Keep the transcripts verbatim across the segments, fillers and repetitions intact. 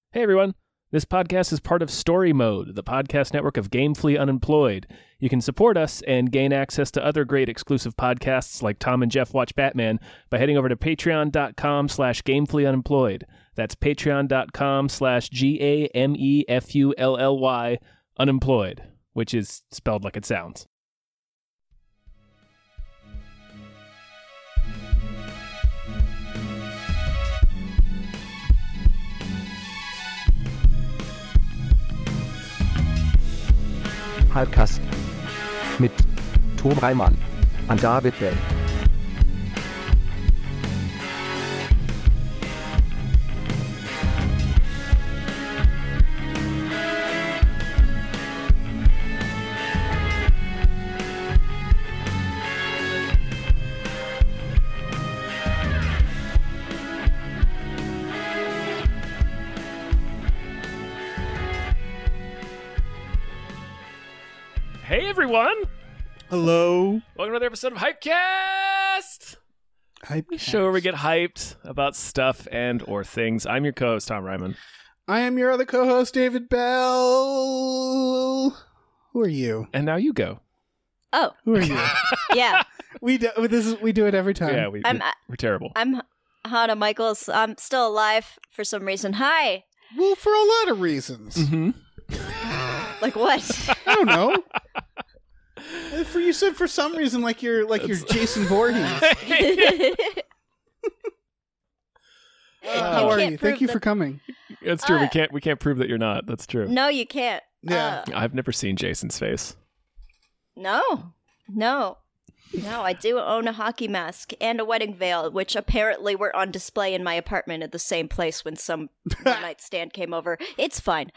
Hey everyone, this podcast is part of Story Mode, the podcast network of Gamefully Unemployed. You can support us and gain access to other great exclusive podcasts like Tom and Jeff Watch Batman by heading over to patreon.com slash gamefully unemployed. That's patreon.com slash G-A-M-E-F-U-L-L-Y unemployed, which is spelled like it sounds. Halbkast mit Tom Reimann und David Bell. Hey everyone! Hello. Welcome to another episode of Hypecast! Hype Show where we get hyped about stuff and or things. I'm your co-host, Tom Ryman. I am your other co-host, David Bell. Who are you? And now you go. Oh, Who are you? yeah. we do this is we do it every time. Yeah, we, I'm, we, we're terrible. I'm Hannah Michaels. I'm still alive for some reason. Hi. Well, for a lot of reasons. Mm-hmm. Like what? I don't know. Uh, For you said for some reason like you're like you're Jason Voorhees. Uh, how are can't you? Thank prove you that- for coming. It's true. we Uh, can't we can't prove that you're not. That's true. No, you can't. Yeah. Uh, I've never seen Jason's face. no. No. No, I do own a hockey mask and a wedding veil, which apparently were on display in my apartment at the same place when some one-night stand came over. It's fine.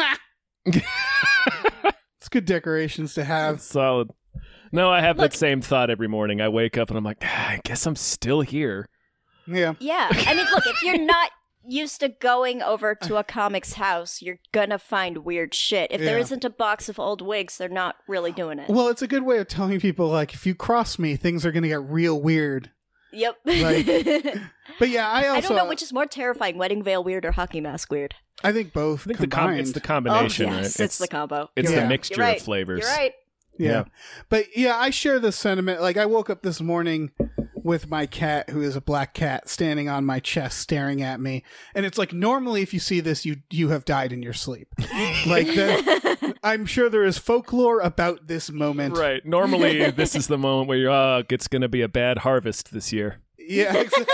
It's good decorations to have. That's solid. No, I have Look- that same thought every morning. I wake up and I'm like, ah, I guess I'm still here. Yeah. Yeah. I mean, look, if you're not used to going over to a comic's house, you're gonna find weird shit. If there Yeah. isn't a box of old wigs, they're not really doing it. Well, it's a good way of telling people like if you cross me, things are going to get real weird. Yep. Like- But yeah, I also I don't know which is more terrifying, wedding veil weird or hockey mask weird. I think both I think the com- combined. it's the combination, oh, right? yes, it's, the combo. It's Yeah. the mixture You're right. of flavors. You're right. Yeah. Yeah. But yeah, I share the sentiment. Like I woke up this morning with my cat, who is a black cat, standing on my chest staring at me. And it's like normally if you see this, you you have died in your sleep. Like that, I'm sure there is folklore about this moment. Right. Normally, this is the moment where you're, oh, it's going to be a bad harvest this year. Yeah, exactly.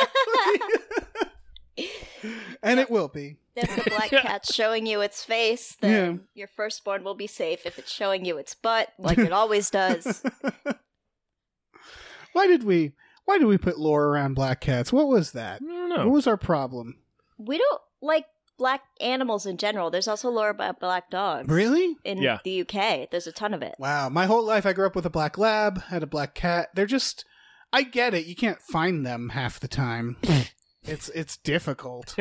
And it will be. If the black cat's showing you its face, then Yeah. your firstborn will be safe. If it's showing you its butt, like it always does. Why did we why did we put lore around black cats? What was that? I don't What know. was our problem? We don't like black animals in general. There's also lore about black dogs. Really? In Yeah. the U K, there's a ton of it. Wow, my whole life I grew up with a black lab, had a black cat. They're just I get it. You can't find them half the time. it's it's difficult.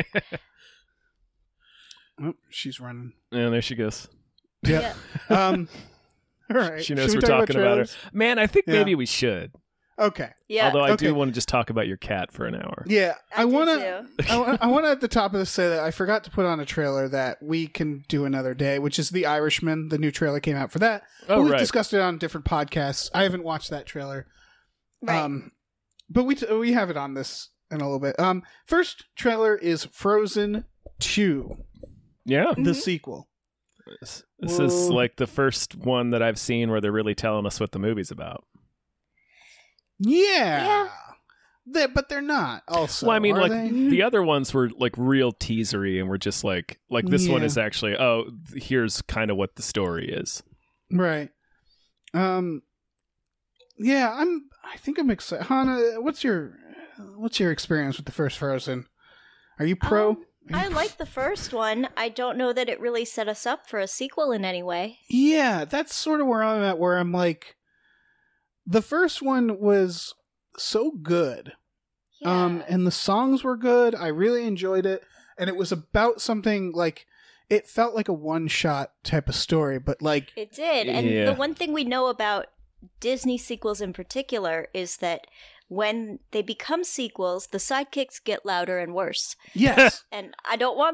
Oh, she's running. Yeah, there she goes. Yeah. Um all right. She knows Should we're we talk talking about her. trailers? Man, I think Yeah. maybe we should. Okay. Yeah. Although I Okay. do want to just talk about your cat for an hour. Yeah, I I, do want too. to I, I want to at the top of this say that I forgot to put on a trailer that we can do another day, which is The Irishman. The new trailer came out for that. Oh, But we've right. discussed it on different podcasts. I haven't watched that trailer. Right. Um, but we t- we have it on this in a little bit. Um, first trailer is Frozen two, Yeah. the Mhm. sequel. This, this is Whoa. like the first one that I've seen where they're really telling us what the movie's about. Yeah, Yeah. They- but they're not. Also, well, I mean, are like they? the other ones were like real teasery, and we're just like, like this one Yeah. is actually, oh, here's kind of what the story is. Right. Um. Yeah, I'm. I think I'm excited. Hannah, what's your what's your experience with the first Frozen? Are you pro? Um, I like the first one. I don't know that it really set us up for a sequel in any way. Yeah, that's sort of where I'm at. Where I'm like, the first one was so good, um, Yeah. and the songs were good. I really enjoyed it, and it was about something like it felt like a one shot type of story, but like It did. And Yeah. the one thing we know about Disney sequels in particular is that when they become sequels, the sidekicks get louder and worse. yes, And I don't want that.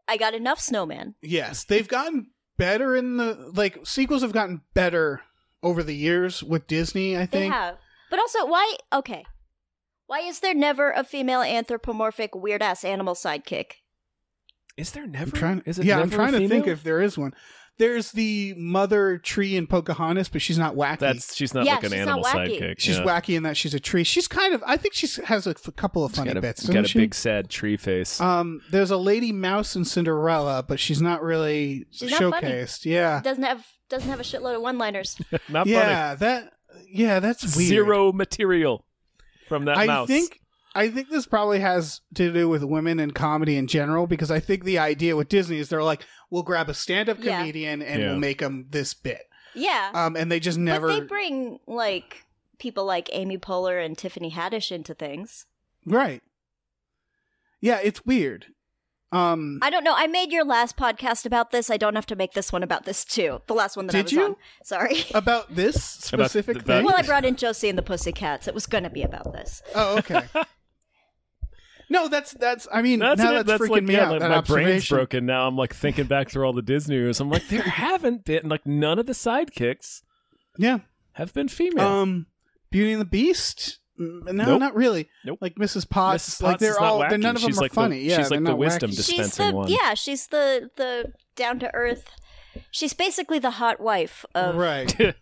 I got enough snowman. Yes, they've gotten better in the like sequels have gotten better over the years with Disney, I They think. have. But also, why? Okay. Why is there never a female anthropomorphic weird ass animal sidekick? Is there I'm never? trying, is it yeah, never I'm trying a to think female? if there is one. There's the mother tree in Pocahontas, but she's not wacky. That's she's not Yeah, like an she's animal not wacky. sidekick. she's yeah. wacky in that she's a tree. She's kind of. I think she has a f- couple of funny got a, bits. got doesn't a she? big sad tree face. Um, there's a lady mouse in Cinderella, but she's not really She's not funny. showcased. Yeah, Doesn't have doesn't have a shitload of one liners. not yeah, that. Yeah, that's funny. weird. Zero material from that I mouse. think. I think this probably has to do with women and comedy in general, because I think the idea with Disney is they're like, we'll grab a stand-up Yeah. comedian and Yeah. we'll make them this bit. Yeah. Um, and they just never. But they bring like people like Amy Poehler and Tiffany Haddish into things. Right. Yeah, it's weird. Um, I don't know. I made your last podcast about this. I don't have to make this one about this too. The last one that I Did was you? on. Sorry. about this About- specific about- thing. Well, I brought in Josie and the Pussycats. It was going to be about this. Oh, okay. No, that's that's. I mean, That's now it. that's, That's freaking like me yeah, out. like, that my brain's observation. broken now. I'm like thinking back through all the Disney news. I'm like, there haven't been like none of the sidekicks Yeah. have been female. Um, Beauty and the Beast. Mm, No, Nope. not really. Nope. Like Missus Potts. Missus like Potts they're is not all. They're, wacky. none of them She's are like the- funny. yeah, she's like they're the not wisdom wacky. dis- She's dispensing the one. yeah. She's the the down to earth. She's basically the hot wife of Right. of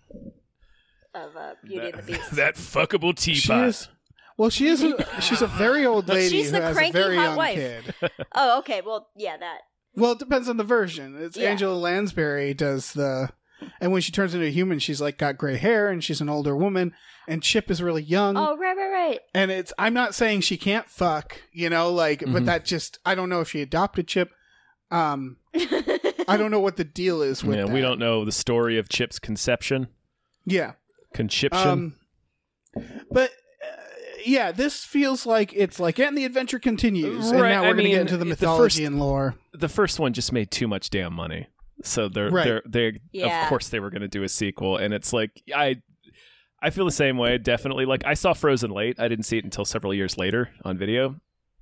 uh, Beauty and the Beast. that fuckable She teapot. is. Well, she is. A, she's a very old lady She's who the has a cranky very hot young wife. kid. Oh, okay. Well, yeah, that. Well, it depends on the version. It's Yeah. Angela Lansbury does the, and when she turns into a human, she's like got gray hair and she's an older woman, and Chip is really young. Oh, right, right, right. And it's. I'm not saying she can't fuck, you know, like, Mhm. but that just. I don't know if she adopted Chip. Um, I don't know what the deal is with Yeah, that. we don't know the story of Chip's conception, Yeah. conception. Um, but. uh, Yeah, this feels like it's like, and the adventure continues, and Right, now we're I going to mean, get into the the mythology first- and lore. the first one just made too much damn money, so they're Right. they're they Yeah. of course they were going to do a sequel, and it's like I I feel the same way. Definitely, like I saw Frozen late. I didn't see it until several years later on video.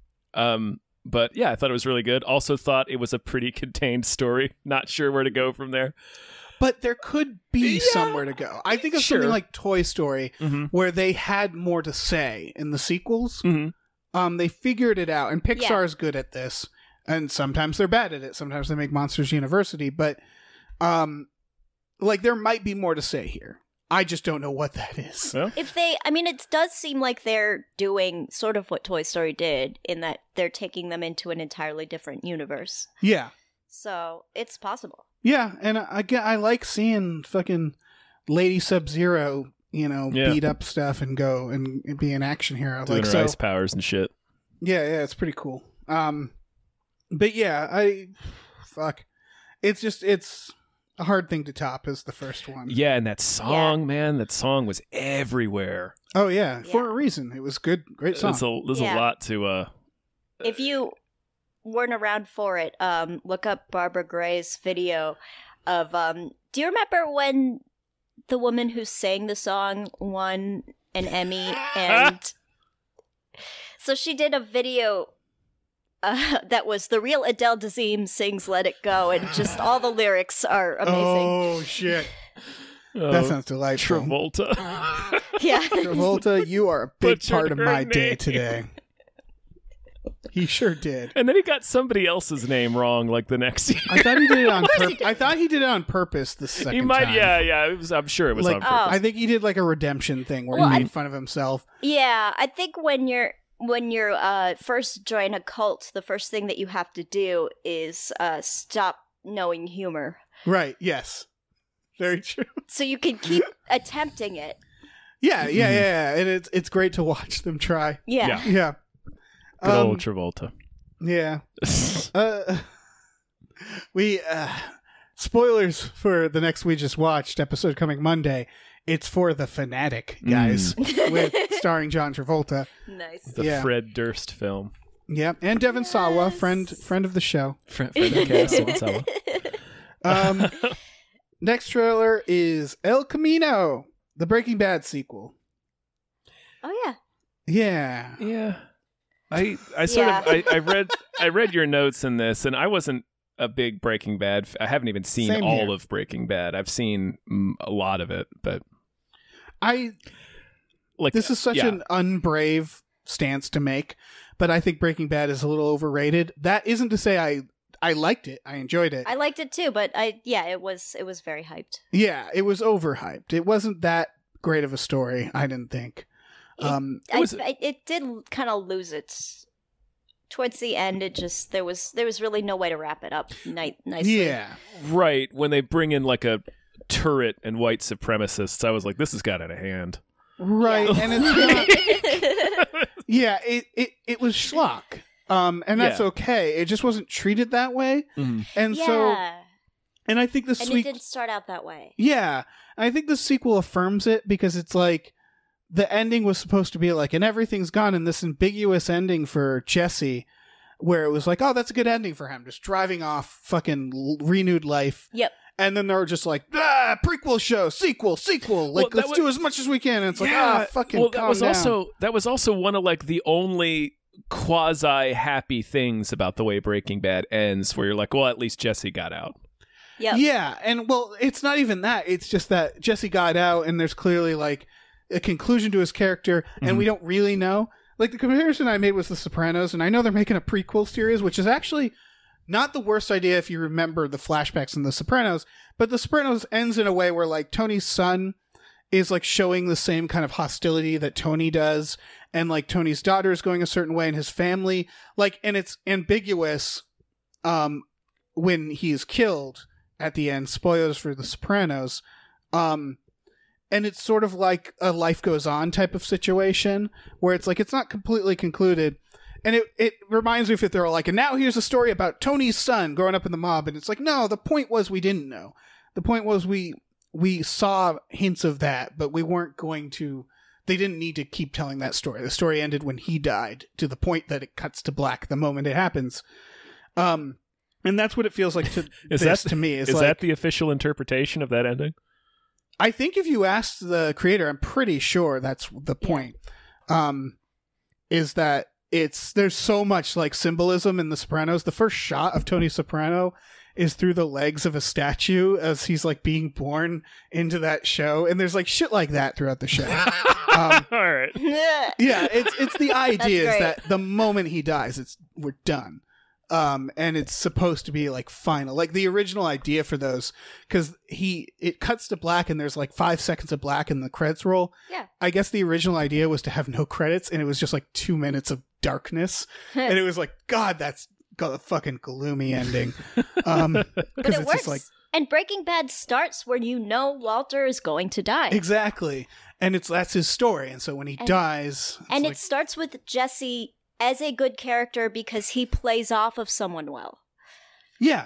Um, but yeah, I thought it was really good. Also, thought it was a pretty contained story. Not sure where to go from there. But there could be Yeah. somewhere to go. I think of Sure. something like Toy Story, Mm-hmm. where they had more to say in the sequels. Mm-hmm. Um, they figured it out, and Pixar Yeah. is good at this. And sometimes they're bad at it. Sometimes they make Monsters University, but um, like there might be more to say here. I just don't know what that is. Well, If they, I mean, it does seem like they're doing sort of what Toy Story did in that they're taking them into an entirely different universe. Yeah, So it's possible. yeah, and I, I get- I like seeing fucking Lady Sub Zero, you know, Yeah. beat up stuff and go and, and be an action hero. doing like her so. ice powers and shit. Yeah, yeah, it's pretty cool. Um, but yeah, I fuck. It's just it's a hard thing to top as the first one. Yeah, and that song, man, that song was everywhere. Oh yeah, for Yeah. a reason. It was good, great song. There's a there's Yeah. a lot to uh. If you weren't around for it, um, look up Barbara Gray's video of. Um, do you remember when the woman who sang the song won an Emmy? And so she did a video uh, that was the real Adele Dazeem sings "Let It Go," and just all the lyrics are amazing. Oh shit, Oh, that sounds delightful. Travolta. Yeah. Travolta, you are a big Butchered part of her my day name. today. He sure did. And then he got somebody else's name wrong, like the next year. I thought he did it on purpose. I thought he did it on purpose the second he might, time. yeah, yeah. It was, I'm sure it was Like, on purpose. I think he did like a redemption thing where Well, he I- made fun of himself. Yeah, I think when you're when you're uh first join a cult, the first thing that you have to do is uh stop knowing humor. Right? Yes. Very true. So you can keep attempting it. Yeah, yeah, yeah, yeah. And it's it's great to watch them try. Yeah. Yeah. Yeah. Good Um, old Travolta. Yeah. Uh, we uh, spoilers for the next we just watched episode coming Monday. It's for The Fanatic, guys, with starring John Travolta. Nice. The yeah. Fred Durst film. Yeah, and Devin Sawa, Yes. friend friend of the show. Fred, Fred the cast, Devin Sawa. Um, next trailer is El Camino, the Breaking Bad sequel. Oh yeah. Yeah. Yeah. I I sort Yeah. of I, I read I read your notes in this, and I wasn't a big Breaking Bad. f- I haven't even seen Same all here. of Breaking Bad. I've seen mm, a lot of it, but I like this is such yeah. an unbrave stance to make, but I think Breaking Bad is a little overrated. That isn't to say I I liked it. I enjoyed it. I liked it too, but I yeah, it was it was very hyped. Yeah, it was overhyped. It wasn't that great of a story, I didn't think. It- Um, I, was- I, it did kind of lose its towards the end. It just there was there was really no way to wrap it up ni- nicely. yeah. right when they bring in like a turret and white supremacists. I was like, this has got out of hand. Right, Yeah. and it's not, yeah, it, it it was schlock. Um, and that's Yeah. okay. It just wasn't treated that way. Mhm. And yeah, so and I think the and sweet it didn't start out that way. Yeah. And I think the sequel affirms it because it's like the ending was supposed to be like, and everything's gone, and this ambiguous ending for Jesse, where it was like, oh, that's a good ending for him, just driving off, fucking l- renewed life. Yep. And then they're just like, ah, prequel show, sequel, sequel. Like, Well, that let's was- do as much as we can. And it's like, ah, fucking well, that calm was down. also that was also one of like the only quasi happy things about the way Breaking Bad ends, where you're like, well, at least Jesse got out. Yep. Yeah, and well, it's not even that. It's just that Jesse got out, and there's clearly like a conclusion to his character, and Mhm. we don't really know. Like the comparison I made was The Sopranos, and I know they're making a prequel series, which is actually not the worst idea if you remember the flashbacks in The Sopranos. But The Sopranos ends in a way where like Tony's son is like showing the same kind of hostility that Tony does, and like Tony's daughter is going a certain way, and his family like, and it's ambiguous um when he is killed at the end. Spoilers for The Sopranos. Um, and it's sort of like a life goes on type of situation where it's like it's not completely concluded. And it, it reminds me if they're like, and now here's a story about Tony's son growing up in the mob. And it's like, no, the point was we didn't know. The point was we we saw hints of that, but we weren't going to. They didn't need to keep telling that story. The story ended when he died, to the point that it cuts to black the moment it happens. Um, and that's what it feels like to Is this that to me. Is, Is like, that the official interpretation of that ending? I think if you asked the creator, I'm pretty sure that's the point. Um, is that it's there's so much like symbolism in The Sopranos. The first shot of Tony Soprano is through the legs of a statue as he's like being born into that show, and there's like shit like that throughout the show. um, All right. yeah, it's it's the idea is great. that the moment he dies, it's we're done. Um, and it's supposed to be like final, like the original idea for those, because he it cuts to black and there's like five seconds of black in the credits roll. Yeah. I guess the original idea was to have no credits, and it was just like two minutes of darkness, and it was like, God, that's got a fucking gloomy ending. Um, But because it it's works. just like And Breaking Bad starts where you know Walter is going to die. exactly, and it's that's his story, and so when he And- dies, it's and like, it starts with Jesse as a good character because he plays off of someone well. Yeah.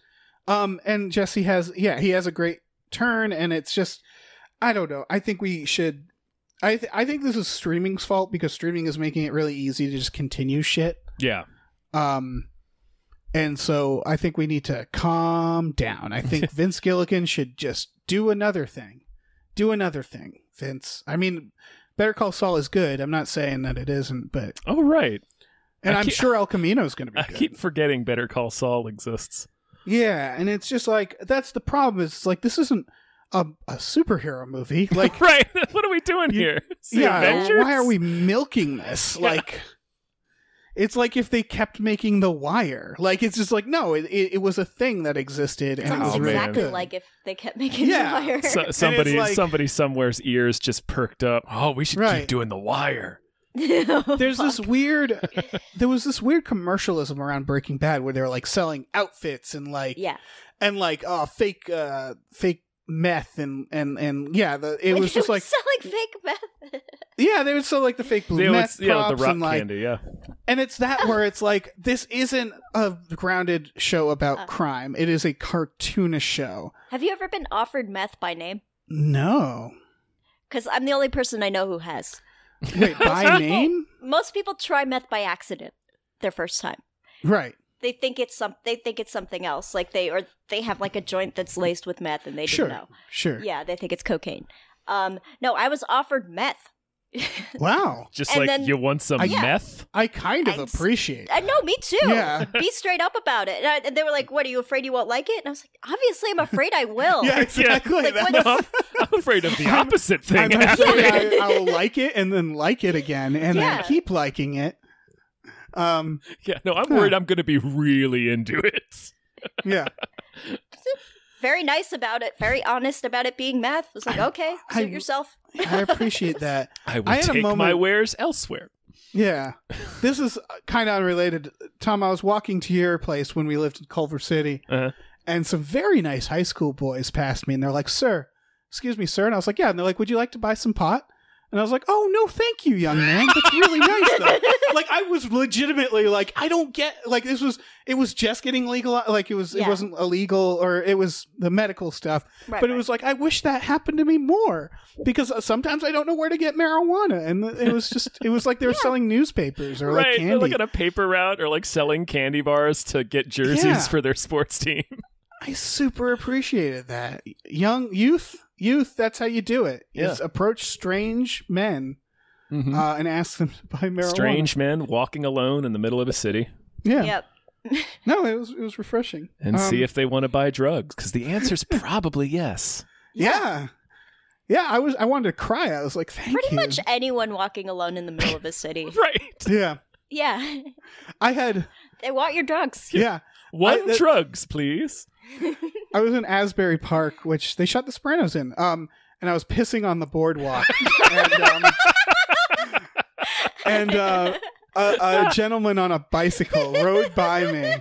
Um, and Jesse has, yeah, he has a great turn, and it's just, I don't know. I think we should, I, th- I think this is streaming's fault because streaming is making it really easy to just continue shit. Yeah. Um, and so I think we need to calm down. I think Vince Gilligan should just do another thing. Do another thing, Vince. I mean, Better Call Saul is good. I'm not saying that it isn't, but, Oh, right. and I I'm keep- sure El Camino is going to be I good. keep forgetting Better Call Saul exists. Yeah, and it's just like that's the problem. Is it's like this isn't a, a superhero movie. Like, Right. What are we doing You- here? It's the yeah, Avengers? why are we milking this? Like, it's like if they kept making The Wire. Like, it's just like no, it it, it was a thing that existed, and It's it was Oh, really exactly good. like if they kept making Yeah. The Wire. So, somebody, like- somebody somewhere's ears just perked up. Oh, we should Right. keep doing The Wire. There's this weird, there was this weird commercialism around Breaking Bad where they were like selling outfits and like Yeah. and like uh fake uh fake meth and and and yeah, the it When was they just were like selling fake meth. yeah, they would sell like the fake blue They meth would- yeah, props the rock and like candy, yeah. And it's that where it's like, this isn't a grounded show about Uh. crime. It is a cartoonish show. Have you ever been offered meth by name? No. Because I'm the only person I know who has. Wait, by name? Most people try meth by accident their first time. Right. They think it's some. They think it's something else. Like they or they have like a joint that's laced with meth and they Sure. didn't know. Sure. Yeah, they think it's cocaine. Um, no, I was offered meth Wow. Just And like, then- you want some I- meth? I kind of I'm s- appreciate I know, me too. Yeah. Be straight up about it. And, I, and they were like, "What? Are you afraid you won't like it?" And I was like, "Obviously, I'm afraid I will." Yeah, exactly. Like, That's- what No, I'm, I'm afraid of the opposite thing. I'm happening. afraid I, I will like it and then like it again and Yeah. then keep liking it. Um, Yeah, no, I'm worried I'm going to be really into it. yeah. Very nice about it. Very honest about it being meth. I was like, "Okay, I- suit yourself." I appreciate that. I will I had a take my moment- wares elsewhere. Yeah. This is kind of unrelated. Tom, I was walking to your place when we lived in Culver City, Uh-huh. and some very nice high school boys passed me, and they're like, "Sir, excuse me, sir." And I was like, "Yeah." And they're like, "Would you like to buy some pot?" And I was like, "Oh, no, thank you, young man. That's really nice, though." Like, I was legitimately like, I don't get, like, this was, it was just getting legal. Like, it was, it Yeah. wasn't illegal, or it was the medical stuff. Right, but it right. was like, I wish that happened to me more, because sometimes I don't know where to get marijuana. And it was just, it was like they were selling newspapers or like Right, candy. they're like on a paper route or like selling candy bars to get jerseys Yeah. for their sports team. I super appreciated that. Young youth, youth, that's how you do it. Yeah. Is approach strange men Mhm. uh, and ask them to buy marijuana. Strange men walking alone in the middle of a city Yeah. Yep. No, it was it was refreshing. and Um, see if they want to buy drugs, because the answer's probably yes. Yeah. Yeah, I was I wanted to cry. I was like, thank Pretty you. much anyone walking alone in the middle of a city. Right. Yeah. Yeah, I had they want your drugs. yeah. One I- that- drugs, please. I was in Asbury Park, which they shot The Sopranos in. Um and I was pissing on the boardwalk. and um and uh a, a gentleman on a bicycle rode by me.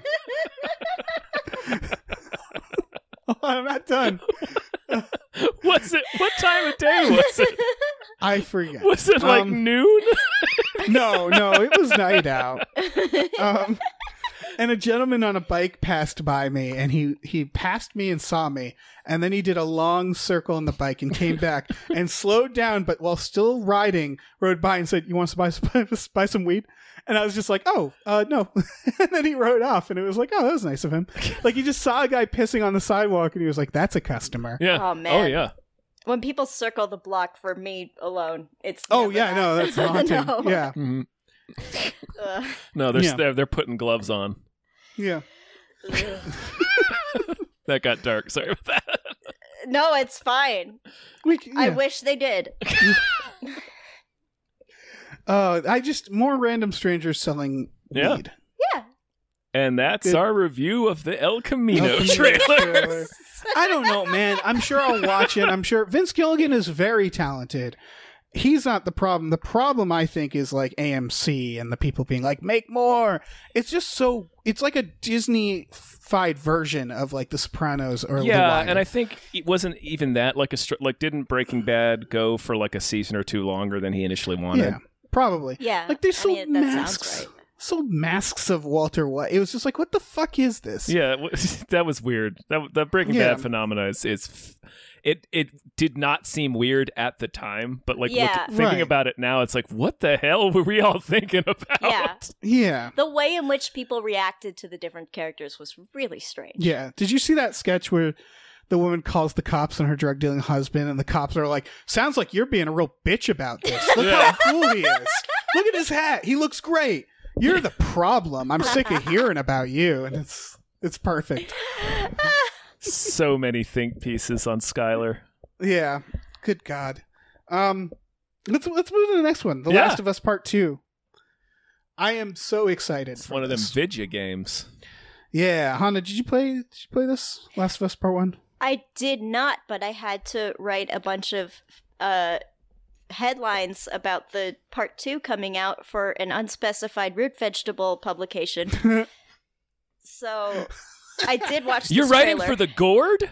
Oh, I'm not done. Was it? What time of day was it? I forget. Was it like Um, noon? No, no, it was night out. Um, and a gentleman on a bike passed by me, and he he passed me and saw me, and then he did a long circle on the bike and came back and slowed down, but while still riding, rode by and said, "You want to buy some, buy some weed?" And I was just like, "Oh, uh, no." And then he rode off, and it was like, "Oh, that was nice of him." Like, he just saw a guy pissing on the sidewalk, and he was like, "That's a customer." Yeah. Oh, man. Oh yeah. When people circle the block for me alone, it's Oh never yeah, that. no, that's haunting. No. Yeah, Mhm. Ugh. No, they're, Yeah. they're they're putting gloves on. yeah. Ugh. That got dark. Sorry about that. No, it's fine. We, c- I yeah. wish they did. Uh, I just more random strangers selling Yeah. weed. Yeah. And that's Good. our review of the El Camino El Camino trailer. trailer. I don't know, man. I'm sure I'll watch it. I'm sure Vince Gilligan is very talented. He's not the problem. The problem, I think, is like A M C and the people being like, make more. It's just so, it's like a Disney-fied version of like The Sopranos or The Yeah, Wire. and I think it wasn't even that like a str- like didn't Breaking Bad go for like a season or two longer than he initially wanted? Yeah, probably. Yeah. Like they I sold mean, that sounds masks. right. Sold masks of Walter White. It was just like, what the fuck is this? Yeah, it was- that was weird. That that Breaking Yeah. Bad phenomena is, is it it did not seem weird at the time, but like look- Yeah. thinking Right. about it now, it's like, what the hell were we all thinking about? Yeah. Yeah. The way in which people reacted to the different characters was really strange. Yeah. Did you see that sketch where the woman calls the cops on her drug dealing husband, and the cops are like, "Sounds like you're being a real bitch about this. Look Yeah. how cool he is. Look at his hat. He looks great. You're the problem. I'm sick of hearing about you." And it's it's perfect. So many think pieces on Skylar. Yeah. Good God. Um, let's let's move to the next one. The Yeah. Last of Us Part Two. I am so excited. It's for one of them this. Vidya games. Yeah, Hannah, did you play? Did you play this Last of Us Part One? I did not, but I had to write a bunch of uh, headlines about the part two coming out for an unspecified root vegetable publication. So I did watch. You're this writing trailer. for the gourd?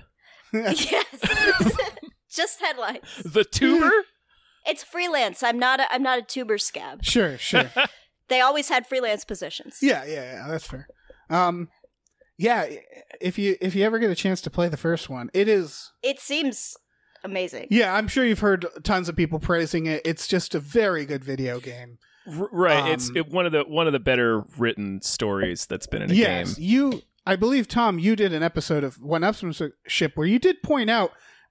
Yes, just headlines. The tuber? It's freelance. I'm not. A, I'm not a tuber scab. Sure, sure. They always had freelance positions. Yeah, yeah, yeah, that's fair. Um, yeah, if you if you ever get a chance to play the first one, it is. It seems amazing. Yeah, I'm sure you've heard tons of people praising it. It's just a very good video game. R- right. it's Um, it, one of the one of the better written stories that's been in a Yes, game. you. I believe Tom, you did an episode of One Upmanship where you did point out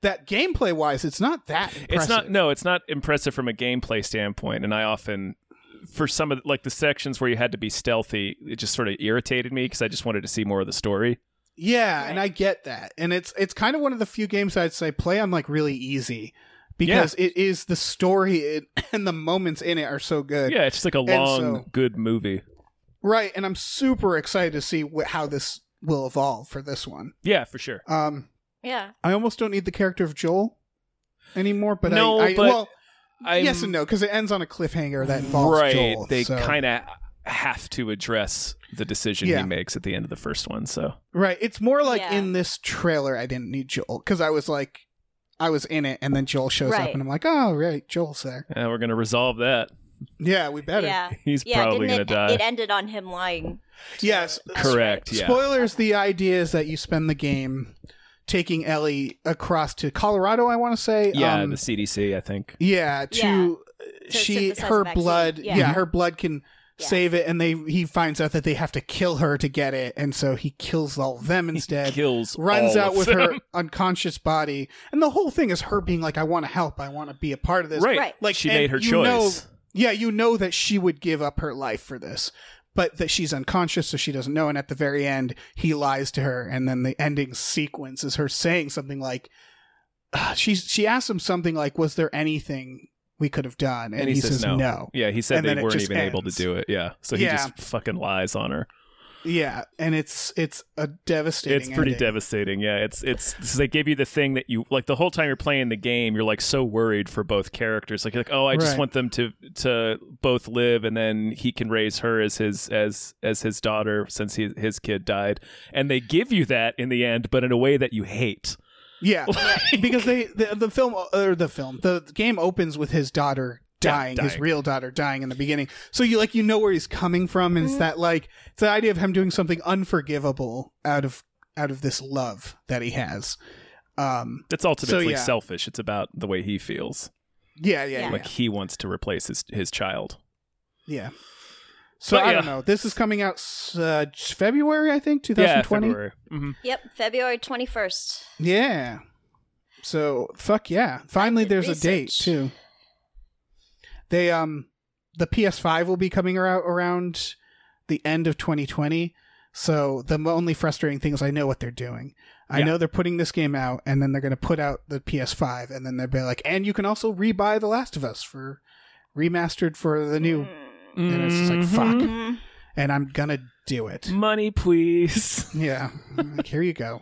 that gameplay wise, it's not that impressive. It's not. No, it's not impressive from a gameplay standpoint. And I often, for some of like the sections where you had to be stealthy, it just sort of irritated me because I just wanted to see more of the story. Yeah, Right. and I get that. And it's it's kind of one of the few games I'd say play on like really easy because it is the story it, and the moments in it are so good. Yeah, it's just like a long, so- good movie. Right, and I'm super excited to see wh- how this will evolve for this one. Yeah, for sure. Um, Yeah. I almost don't need the character of Joel anymore, but No, I, I but well, I'm- yes and no, because it ends on a cliffhanger that involves right. Joel. They so- kind of have to address the decision Yeah. he makes at the end of the first one. So right. It's more like Yeah. in this trailer, I didn't need Joel because I was like, I was in it, and then Joel shows up, Right. and I'm like, oh right, Joel's there. yeah, we're gonna resolve that. Yeah, we better. Yeah. He's Yeah, probably didn't gonna it, die. it ended on him lying. to Yes. Ezra. Correct. Yeah. Spoilers. The idea is that you spend the game taking Ellie across to Colorado. I want to say. Yeah, Um, the C D C, I think. yeah. To To she synthesize her a vaccine. blood. Yeah. Yeah. her blood can Yeah. save it, and they he finds out that they have to kill her to get it, and so he kills all of them instead. Kills. Runs all out of with them. her unconscious body, and the whole thing is her being like, "I want to help. I want to be a part of this." Right. Right. Like she and made her you choice. know- yeah, you know that she would give up her life for this, but that she's unconscious, so she doesn't know. And at the very end, he lies to her, and then the ending sequence is her saying something like, uh, "She's." She asks him something like, "Was there anything we could have done?" And, And he, says, no. no. Yeah, he said And they then it weren't just even able to ends. do it. Yeah, so he Yeah. just fucking lies on her. Yeah, and it's it's a devastating. It's pretty ending. devastating. Yeah, it's it's so they give you the thing that you like the whole time you're playing the game. You're like so worried for both characters. Like you're like, oh, I just Right. want them to to both live, and then he can raise her as his as as his daughter since he, his kid died. And they give you that in the end, but in a way that you hate. Yeah, because they the, the film or the film the, the game opens with his daughter dying, Yeah, his dying. real daughter dying in the beginning. So you like you know where he's coming from, and it's that like it's the idea of him doing something unforgivable out of out of this love that he has. Um, It's ultimately yeah. selfish. It's about the way he feels. yeah, yeah, Yeah. yeah. Like he wants to replace his his child. yeah. So But I yeah. don't know. This is coming out uh, February, I think, Yeah, twenty twenty. February. hmm Yep, February twenty-first. Yeah. So fuck yeah. Finally did there's a date research. too. They um the P S five will be coming out around the end of twenty twenty. So the only frustrating thing is I know what they're doing. I Yeah. know they're putting this game out and then they're going to put out the P S five and then they'll be like, and you can also rebuy The Last of Us for remastered for the new. And it's just like, fuck. Mm. And I'm going to do it. Money, please. Yeah. Like, here you go.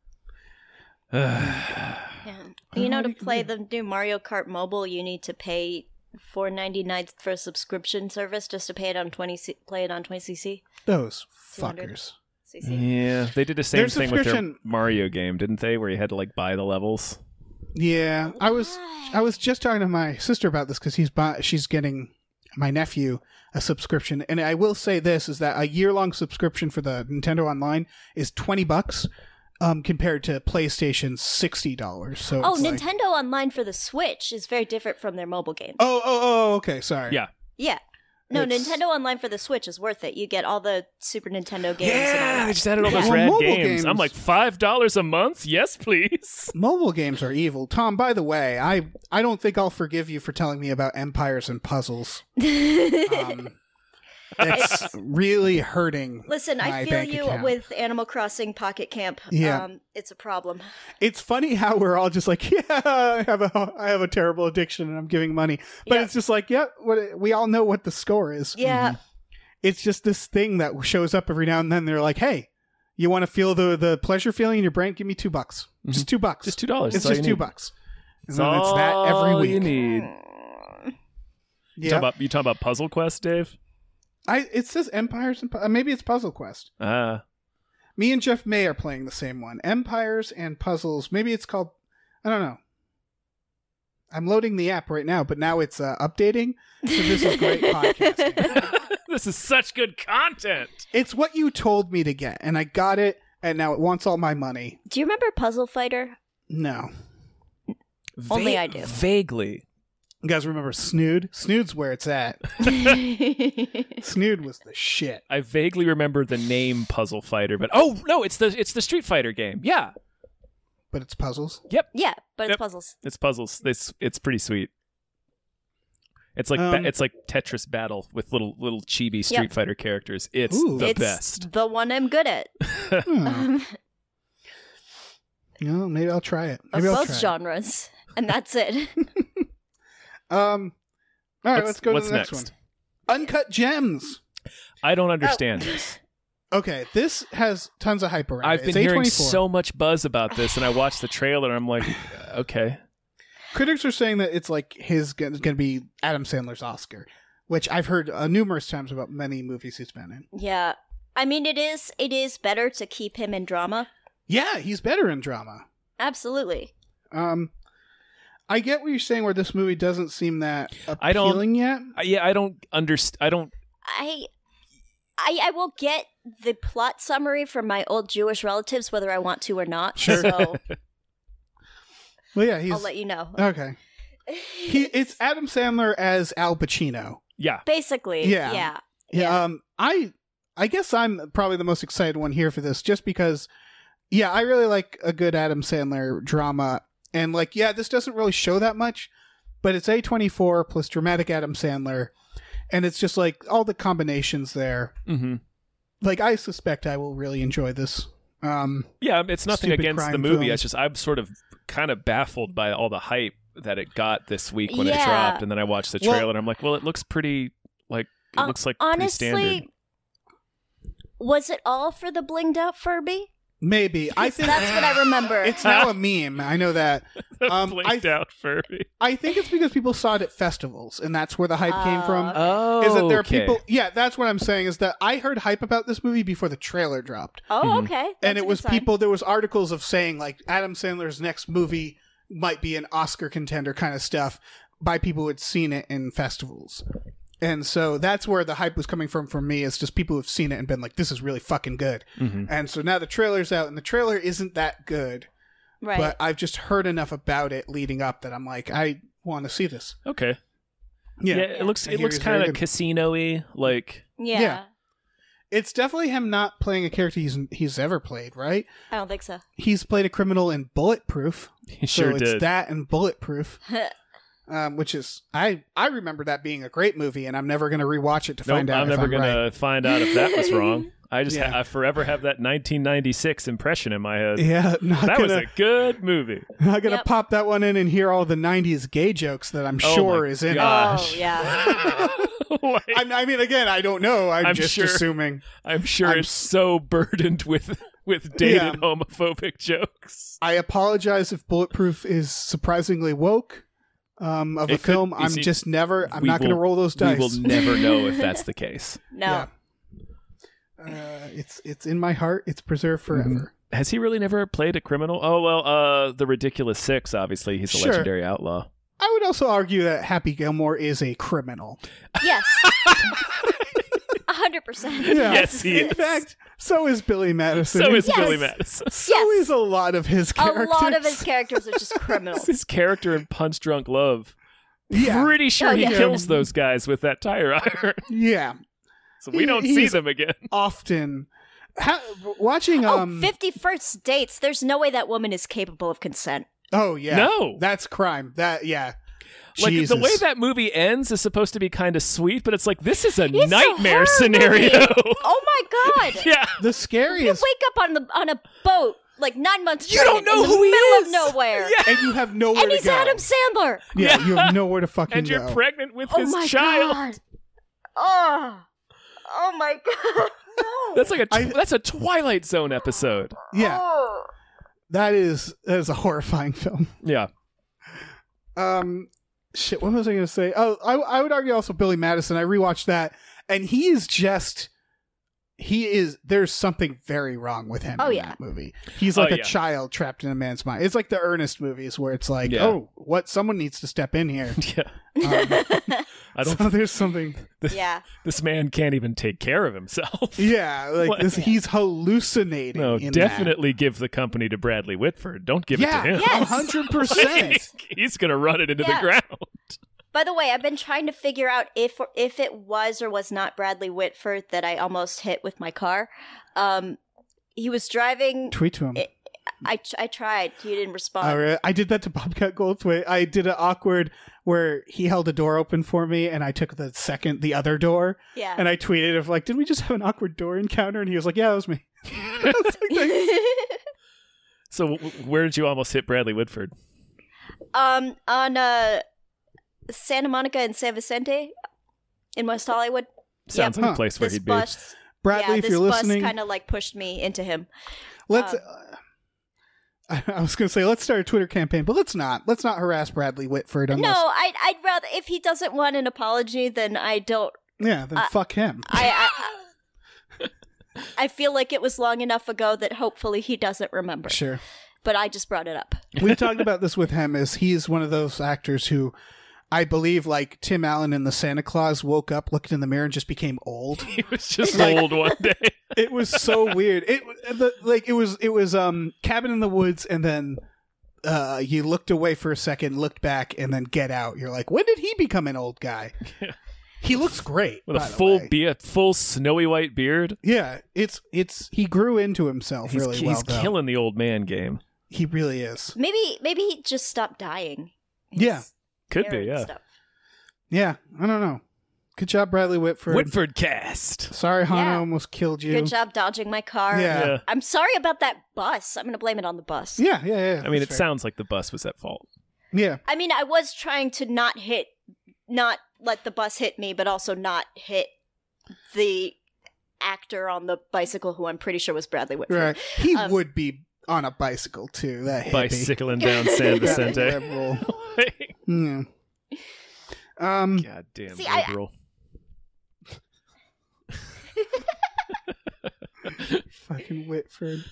Yeah. You know, How to do you- play the new Mario Kart Mobile, you need to pay four ninety-nine for a subscription service just to pay it on twenty C- play it on twenty C C. Those two hundred. fuckers. C C. Yeah, they did the same Their thing with their subscription- Mario game, didn't they? Where you had to like buy the levels. Yeah, I was I was just talking to my sister about this because he's buy, she's getting my nephew a subscription, and I will say this is that a year long subscription for the Nintendo Online is twenty bucks, um, compared to PlayStation's sixty dollars. So Oh, it's like- Nintendo Online for the Switch is very different from their mobile games. oh oh oh okay, sorry. Yeah. Yeah. No, It's- Nintendo Online for the Switch is worth it. You get all the Super Nintendo games and all Yeah, that. they just added all Yeah. those Well, rad mobile games. games- I'm like five dollars a month. Yes, please. Mobile games are evil. Tom, by the way, I I don't think I'll forgive you for telling me about Empires and Puzzles. Um, it's really hurting. Listen, my I feel bank you account. with Animal Crossing Pocket Camp. Yeah. Um, it's a problem. It's funny how we're all just like, yeah, I have a I have a terrible addiction and I'm giving money, but Yeah. it's just like, yeah, what we all know what the score is. Yeah. It's just this thing that shows up every now and then. They're like, hey, you want to feel the the pleasure feeling in your brain? Give me two bucks, just two bucks, Just two dollars. It's That's all just you two need. bucks, and That's then it's that every all week. you need. You Yeah, talking about you talking about Puzzle Quest, Dave? I it says Empires and Pu- uh, maybe it's Puzzle Quest. Ah, Me and Jeff May are playing the same one, Empires and Puzzles. Maybe it's called, I don't know. I'm loading the app right now, but now it's uh, updating. So this is great podcasting. this is such good content. It's what you told me to get, and I got it, and now it wants all my money. Do you remember Puzzle Fighter? No. Only I do. Vaguely. You guys remember Snood? Snood's where it's at. Snood was the shit. I vaguely remember the name Puzzle Fighter, but oh no, it's the it's the Street Fighter game. Yeah, but it's puzzles. Yeah, but it's Yep. puzzles. It's puzzles. It's it's pretty sweet. It's like Um, ba- it's like Tetris Battle with little little chibi Street Yep. Fighter characters. It's Ooh. the it's best. the one I'm good at. Hmm. Um, You know, maybe I'll try it. of Maybe I'll both try it. genres. And that's it. Um, all right, What's- let's go to what's the next, next? one. Uncut Gems. I don't understand this. Okay, this has tons of hype around I've it. been It's hearing A twenty-four. so much buzz about this, and I watched the trailer, and I'm like, okay. Critics are saying that it's like his going to be Adam Sandler's Oscar, which I've heard uh, numerous times about many movies he's been in. Yeah. I mean, it is it is better to keep him in drama. Yeah, he's better in drama. Absolutely. Um, I get what you're saying, where this movie doesn't seem that I don't- appealing yet. I- Yeah, I don't understand. I don't. I I I will get the plot summary from my old Jewish relatives whether I want to or not. Sure. So Well, yeah, he's I'll let you know. okay. He it's Adam Sandler as Al Pacino. Yeah. Basically. Yeah. Yeah. Yeah. Yeah. Um, I I guess I'm probably the most excited one here for this, just because. Yeah, I really like a good Adam Sandler drama, and like, yeah, this doesn't really show that much, but it's A twenty-four plus dramatic Adam Sandler, and it's just like all the combinations there. Mm-hmm. Like, I suspect I will really enjoy this. Um, Yeah, it's nothing Stupid against the crime movie. film. It's just I'm sort of kind of baffled by all the hype that it got this week when it Yeah. dropped, and then I watched the Well- trailer, and I'm like, well, it looks pretty like it Uh, looks like pretty standard. Honestly, was it all for the blinged out Furby? maybe I think That's what I remember. it's now a meme. I know that. Um, Blinked I- out Furby. I think it's because people saw it at festivals, and that's where the hype came Oh, from. okay. Oh, Is that there are okay. people? Yeah, that's what I'm saying. Is that I heard hype about this movie before the trailer dropped. Oh, Mhm. okay. And That's a it good was sign. people, there was articles of saying like Adam Sandler's next movie might be an Oscar contender kind of stuff by people who had seen it in festivals. And so that's where the hype was coming from for me. It's just people who've seen it and been like, this is really fucking good. Mhm. And so now the trailer's out, and the trailer isn't that good, Right. but I've just heard enough about it leading up that I'm like, I want to see this. Okay. Yeah. Yeah, it looks I it hear looks he's very kind of good. casino-y, like yeah. yeah. It's definitely him not playing a character he's he's ever played, right? I don't think so. He's played a criminal in Bulletproof. he sure so it's did. that and Bulletproof. Um, which is I I remember that being a great movie, and I'm never going to rewatch it to Nope, find out. I'm if never I'm gonna right. find out if that was wrong. I just Yeah. ha- I forever have that nineteen ninety-six impression in my head. Yeah, not that gonna was a good movie. not gonna Yep. pop that one in and hear all the nineties gay jokes that I'm Oh sure my is in. it. gosh. Oh, yeah. Like, I, I mean, again, I don't know. I'm, I'm just sure. assuming. I'm sure I'm it's s- so burdened with with dated Yeah. homophobic jokes. I apologize if Bulletproof is surprisingly woke. Um, of It a could- film, you I'm see, just never. I'm we not going to will- roll those dice. We will never know if that's the case. No. Yeah. Uh, it's it's in my heart. It's preserved forever. Has he really never played a criminal? Oh well, uh, the Ridiculous Six. Obviously, he's a Sure. legendary outlaw. I would also argue that Happy Gilmore is a criminal. Yes. A hundred percent. Yeah. Yes, he In is. fact, so is Billy Madison. So is Yes. Billy Madison. So Yes. is a lot of his A characters. lot of his characters are just criminals. His character in Punch Drunk Love. Yeah. Pretty sure Oh, he yeah. kills those guys with that tire iron. Yeah. So we He- don't see he's- them again. Often. Ha- watching Oh, um fifty first dates. There's no way that woman is capable of consent. Oh yeah. No. That's crime. That yeah. Like Jesus. the way that movie ends is supposed to be kind of sweet, but it's like this is a It's a nightmare horror scenario. movie. Oh my god. yeah. the You scariest wake up on the on a boat like nine months You pregnant don't know in the who he middle is. of nowhere. Yeah. and you have nowhere And to he's go. Adam Sandler. Yeah, Yeah. you have nowhere to fucking And you're go. pregnant with Oh his my child. god. Oh. Oh my god. No. That's like a tw- I- that's a Twilight Zone episode. Yeah. Oh. That is that is a horrifying film. Yeah. Um, shit. What was I going to say? Oh, I, I would argue also Billy Madison. I rewatched that, and he is just he is. There's something very wrong with him. Oh, in yeah. that movie. He's Oh, like yeah. a child trapped in a man's mind. It's like the Ernest movies where it's like, Yeah. oh, what? Someone needs to step in here. Yeah. Um, I don't so there's something. Yeah. this man can't even take care of himself. Yeah, like What? this. He's hallucinating. No, in definitely give the company to Bradley Whitford. Don't give That. it to him. Yeah, Yes. hundred percent. Like, he's gonna run it into Yeah. the ground. By the way, I've been trying to figure out if if it was or was not Bradley Whitford that I almost hit with my car. Um, he was driving. Tweet to him. It- I, I tried. You didn't respond. All right. I did that to Bobcat Goldthwait. I did an awkward where he held a door open for me, and I took the second, the other door, Yeah. and I tweeted of like, "Did we just have an awkward door encounter?" And he was like, "Yeah, that was me." I was like, "Thanks." So w- where did you almost hit Bradley Whitford? um, on uh, Santa Monica and San Vicente in West Hollywood. Sounds Yep. like Huh. a place where This he'd be. bus, Bradley, yeah, if this you're listening, bus kind of like pushed me into him. let's. um, Uh, I, I was going to say let's start a Twitter campaign, but let's not. Let's not harass Bradley Whitford. Unless, No, I'd I'd rather if he doesn't want an apology, then I don't. yeah, then uh, fuck him. I. I I feel like it was long enough ago that hopefully he doesn't remember. Sure. But I just brought it up. We talked about this with him. Is he's one of those actors who, I believe, like Tim Allen in the Santa Claus, woke up, looked in the mirror, and just became old. He was just Like- old one day. It was so weird. It the, like it was it was um Cabin in the Woods, and then uh you looked away for a second, looked back, and then Get Out. You're like, when did he become an old guy? Yeah. He looks great With a by the full way. be a full snowy white beard. Yeah, it's it's he grew into himself He's, really he's well. though. killing the old man game. He really is. Maybe maybe he just stopped dying. Yeah. His Could hair be, and yeah. stuff. Yeah, I don't know. Good job, Bradley Whitford. Whitford cast. Sorry, Hana Yeah. almost killed you. Good job dodging my car. Yeah. Yeah. I'm sorry about that bus. I'm going to blame it on the bus. Yeah, yeah, yeah. I mean, it that's fair. sounds like the bus was at fault. Yeah, I mean, I was trying to not hit, not let the bus hit me, but also not hit the actor on the bicycle who I'm pretty sure was Bradley Whitford. right. He Um, would be on a bicycle too. That hippie. Bicycling down San That Vicente. liberal. Yeah. Um. God damn See, I- liberal. Fucking Whitford.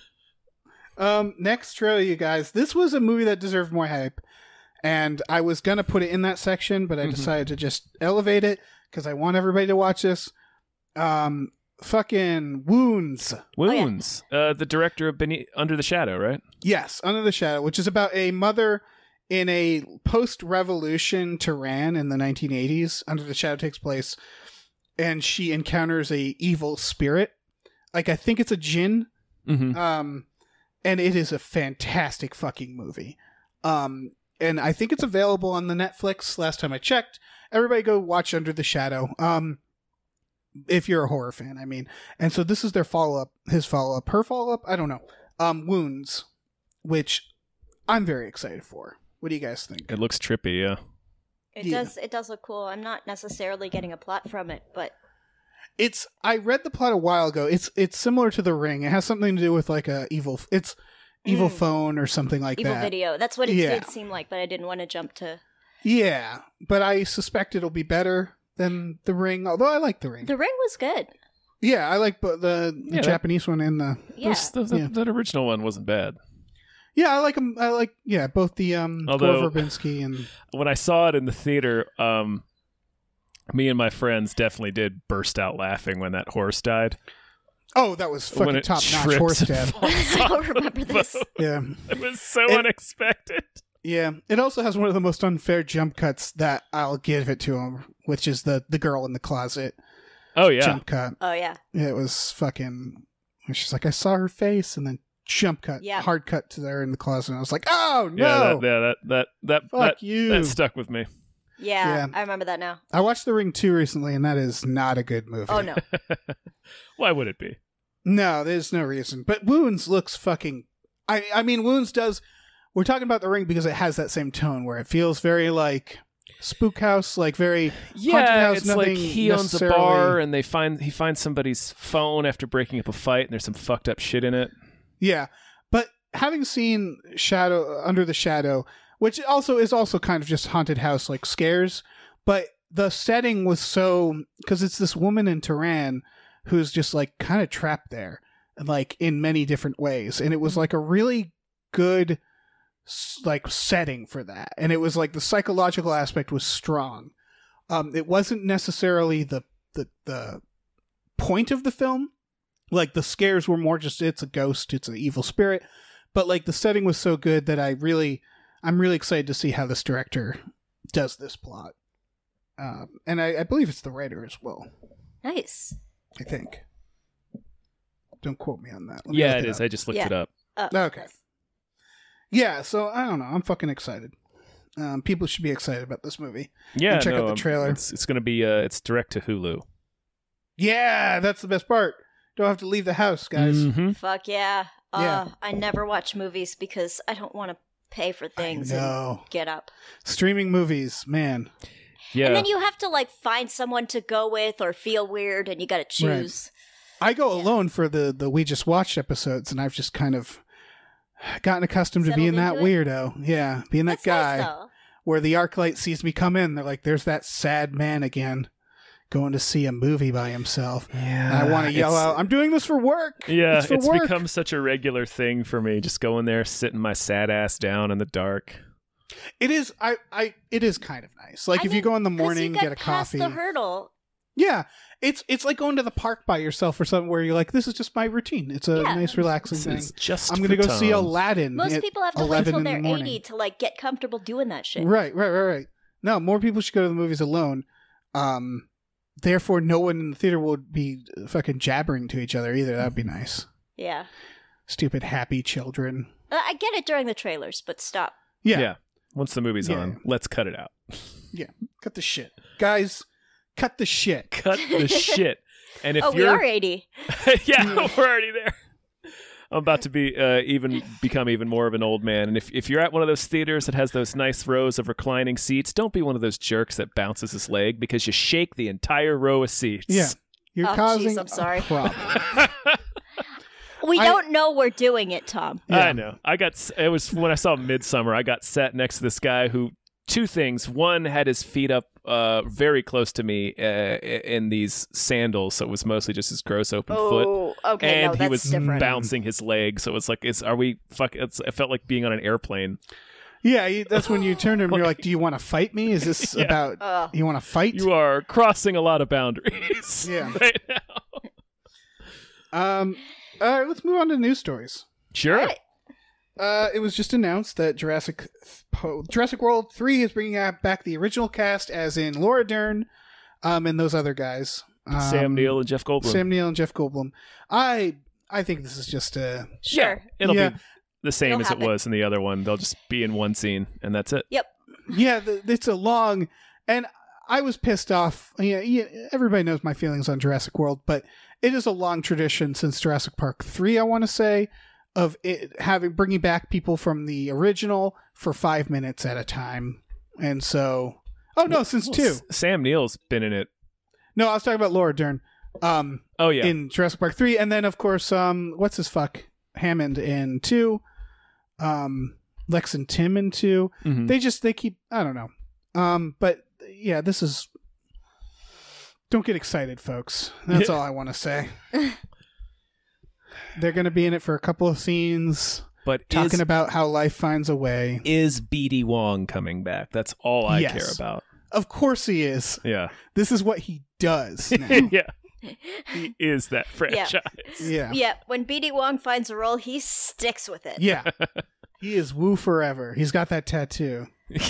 Um, next trailer, you guys. This was a movie that deserved more hype, and I was gonna put it in that section, but I Mhm. decided to just elevate it because I want everybody to watch this. Um, fucking Wounds. Wounds. Uh, the director of Beneath, Under the Shadow, right? Yes, Under the Shadow, which is about a mother in a post-revolution Tehran in the nineteen eighties. Under the Shadow takes place, and she encounters a evil spirit. Like I think it's a jinn. Mm-hmm. Um, and it is a fantastic fucking movie. Um, and I think it's available on the Netflix. Last time I checked, everybody go watch Under the Shadow. Um, if you're a horror fan, I mean. And so this is their follow up, his follow up, her follow up. I don't know. Um, Wounds, which I'm very excited for. What do you guys think? It looks trippy, yeah. It Yeah. does. It does look cool. I'm not necessarily getting a plot from it, but It's I read the plot a while ago. It's it's similar to The Ring. It has something to do with like a evil. It's evil Mm. phone or something like evil that. video. That's what it Yeah. did seem like, but I didn't want to jump to Yeah, but I suspect it'll be better than The Ring. Although I like The Ring. The Ring was good. Yeah, I like bo- the, the Yeah, that- Japanese one and the Yeah. This- the- the- Yeah. That original one wasn't bad. yeah. I like them. I like yeah both the um Although- Gore Verbinski and When I saw it in the theater, um, me and my friends definitely did burst out laughing when that horse died. oh that was When fucking it top notch trips horse and death. falls I off don't the remember this. boat. Yeah, It was so It- unexpected. yeah. It also has one of the most unfair jump cuts that I'll give it to him, which is the the girl in the closet Oh, yeah. jump cut. Oh yeah. It was fucking. She's like, I saw her face, and then jump cut, Yeah. hard cut to there in the closet. And I was like, oh no, Yeah, that, yeah, that, that, that, fuck that, you. that stuck with me. Yeah, Yeah. I remember that now. I watched The Ring two recently, and that is not a good movie. Oh no. Why would it be? No, there's no reason. But Wounds looks fucking. I I mean, Wounds does. We're talking about The Ring because it has that same tone where it feels very like Spook House, like very haunted Yeah, house. it's like nothing he owns a necessarily- bar and they find he finds somebody's phone after breaking up a fight and there's some fucked up shit in it. Yeah, but having seen Shadow Under the Shadow, which also is also kind of just haunted house like scares, but the setting was so because it's this woman in Tehran who's just like kind of trapped there, like in many different ways, and it was like a really good s- like setting for that, and it was like the psychological aspect was strong. Um, it wasn't necessarily the the the point of the film. Like the scares were more just it's a ghost, it's an evil spirit, but like the setting was so good that I really, I'm really excited to see how this director does this plot. Um, and I, I believe it's the writer as well. Nice. I think. Don't quote me on that. Let me Yeah, look it is. up. I just looked Yeah. it up. Oh, Okay. nice. Yeah, so I don't know. I'm fucking excited. Um, people should be excited about this movie. Yeah, And check no, out the um, trailer. It's, it's going to be. Uh, it's direct to Hulu. Yeah, that's the best part. Don't have to leave the house, guys. Mhm. Fuck yeah. Uh, Yeah. I never watch movies because I don't want to pay for things know. and get up. Streaming movies, man. Yeah. And then you have to like find someone to go with or feel weird and you got to choose. I go alone for the the We Just Watched episodes, and I've just kind of gotten accustomed to Settled being that into it? weirdo. Yeah, being that That's guy nice, though. where the Arclight sees me come in. They're like, "There's that sad man again, going to see a movie by himself." yeah. And I want to yell it's- out, "I'm doing this for work." Yeah, it's, for it's work. become such a regular thing for me. Just going there, sitting my sad ass down in the dark. It is. I. I. It is kind of nice. Like I if mean, you go in the 'cause morning, you got get a past coffee. the hurdle. Yeah, it's it's like going to the park by yourself or something where you're like, this is just my routine. It's a Yeah. nice, relaxing This thing. is just I'm going gonna to go see Aladdin. Most at people have to wait eleven till in the they're morning. eighty to like get comfortable doing that shit. Right, right, right, right. No, more people should go to the movies alone. Um, therefore, no one in the theater would be fucking jabbering to each other either. That'd be nice. Yeah. Stupid happy children. Uh, I get it during the trailers, but stop. Yeah, Yeah. Once the movie's Yeah. on, let's cut it out. cut the shit, guys. Cut the shit. Cut the shit. And if oh, we you're are eighty. yeah, we're already there. I'm about to be uh, even become even more of an old man. And if, if you're at one of those theaters that has those nice rows of reclining seats, don't be one of those jerks that bounces his leg because you shake the entire row of seats. Yeah, you're Oh, causing jeez, I'm sorry. a problem. We I- don't know we're doing it, Tom. Yeah. I know. I got s- it was when I saw Midsummer. I got sat next to this guy who two things. One had his feet up uh, very close to me uh, in these sandals, so it was mostly just his gross open foot. Oh, okay, And no, he that's was different. bouncing his leg, so it's like, "Is are we fuck?" It's, it felt like being on an airplane. Yeah, you, that's when you turn to him. You're like, "Do you want to fight me? Is this Yeah. about Ugh. you want to fight?" You are crossing a lot of boundaries. Yeah. right now. Um. All right, let's move on to news stories. Sure. Alright. Uh, it was just announced that Jurassic po- Jurassic World three is bringing out back the original cast, as in Laura Dern, um, and those other guys, um, Sam Neill and Jeff Goldblum. Sam Neill and Jeff Goldblum. I I think this is just a Sure. It'll Yeah. be the same It'll as it happen. was in the other one. They'll just be in one scene, and that's it. Yep. yeah. The, it's a long, and I was pissed off. Yeah, yeah, everybody knows my feelings on Jurassic World, but it is a long tradition since Jurassic Park three. I want to say. Of it having bringing back people from the original for five minutes at a time, and so oh no, since Well, two. S- Sam Neill's been in it. No, I was talking about Laura Dern, um, Oh yeah. in Jurassic Park three, and then of course, um, what's his fuck Hammond in two, um, Lex and Tim in two. Mhm. They just they keep I don't know, um, but yeah, this is. Don't get excited, folks. That's all I want to say. They're going to be in it for a couple of scenes, but talking is, about how life finds a way. is B D Wong coming back? That's all I Yes. care about. Of course he is. Yeah. This is what he does now. yeah. He is that franchise. yeah. Yeah, when B D Wong finds a role, he sticks with it. Yeah. He is woo forever. He's got that tattoo.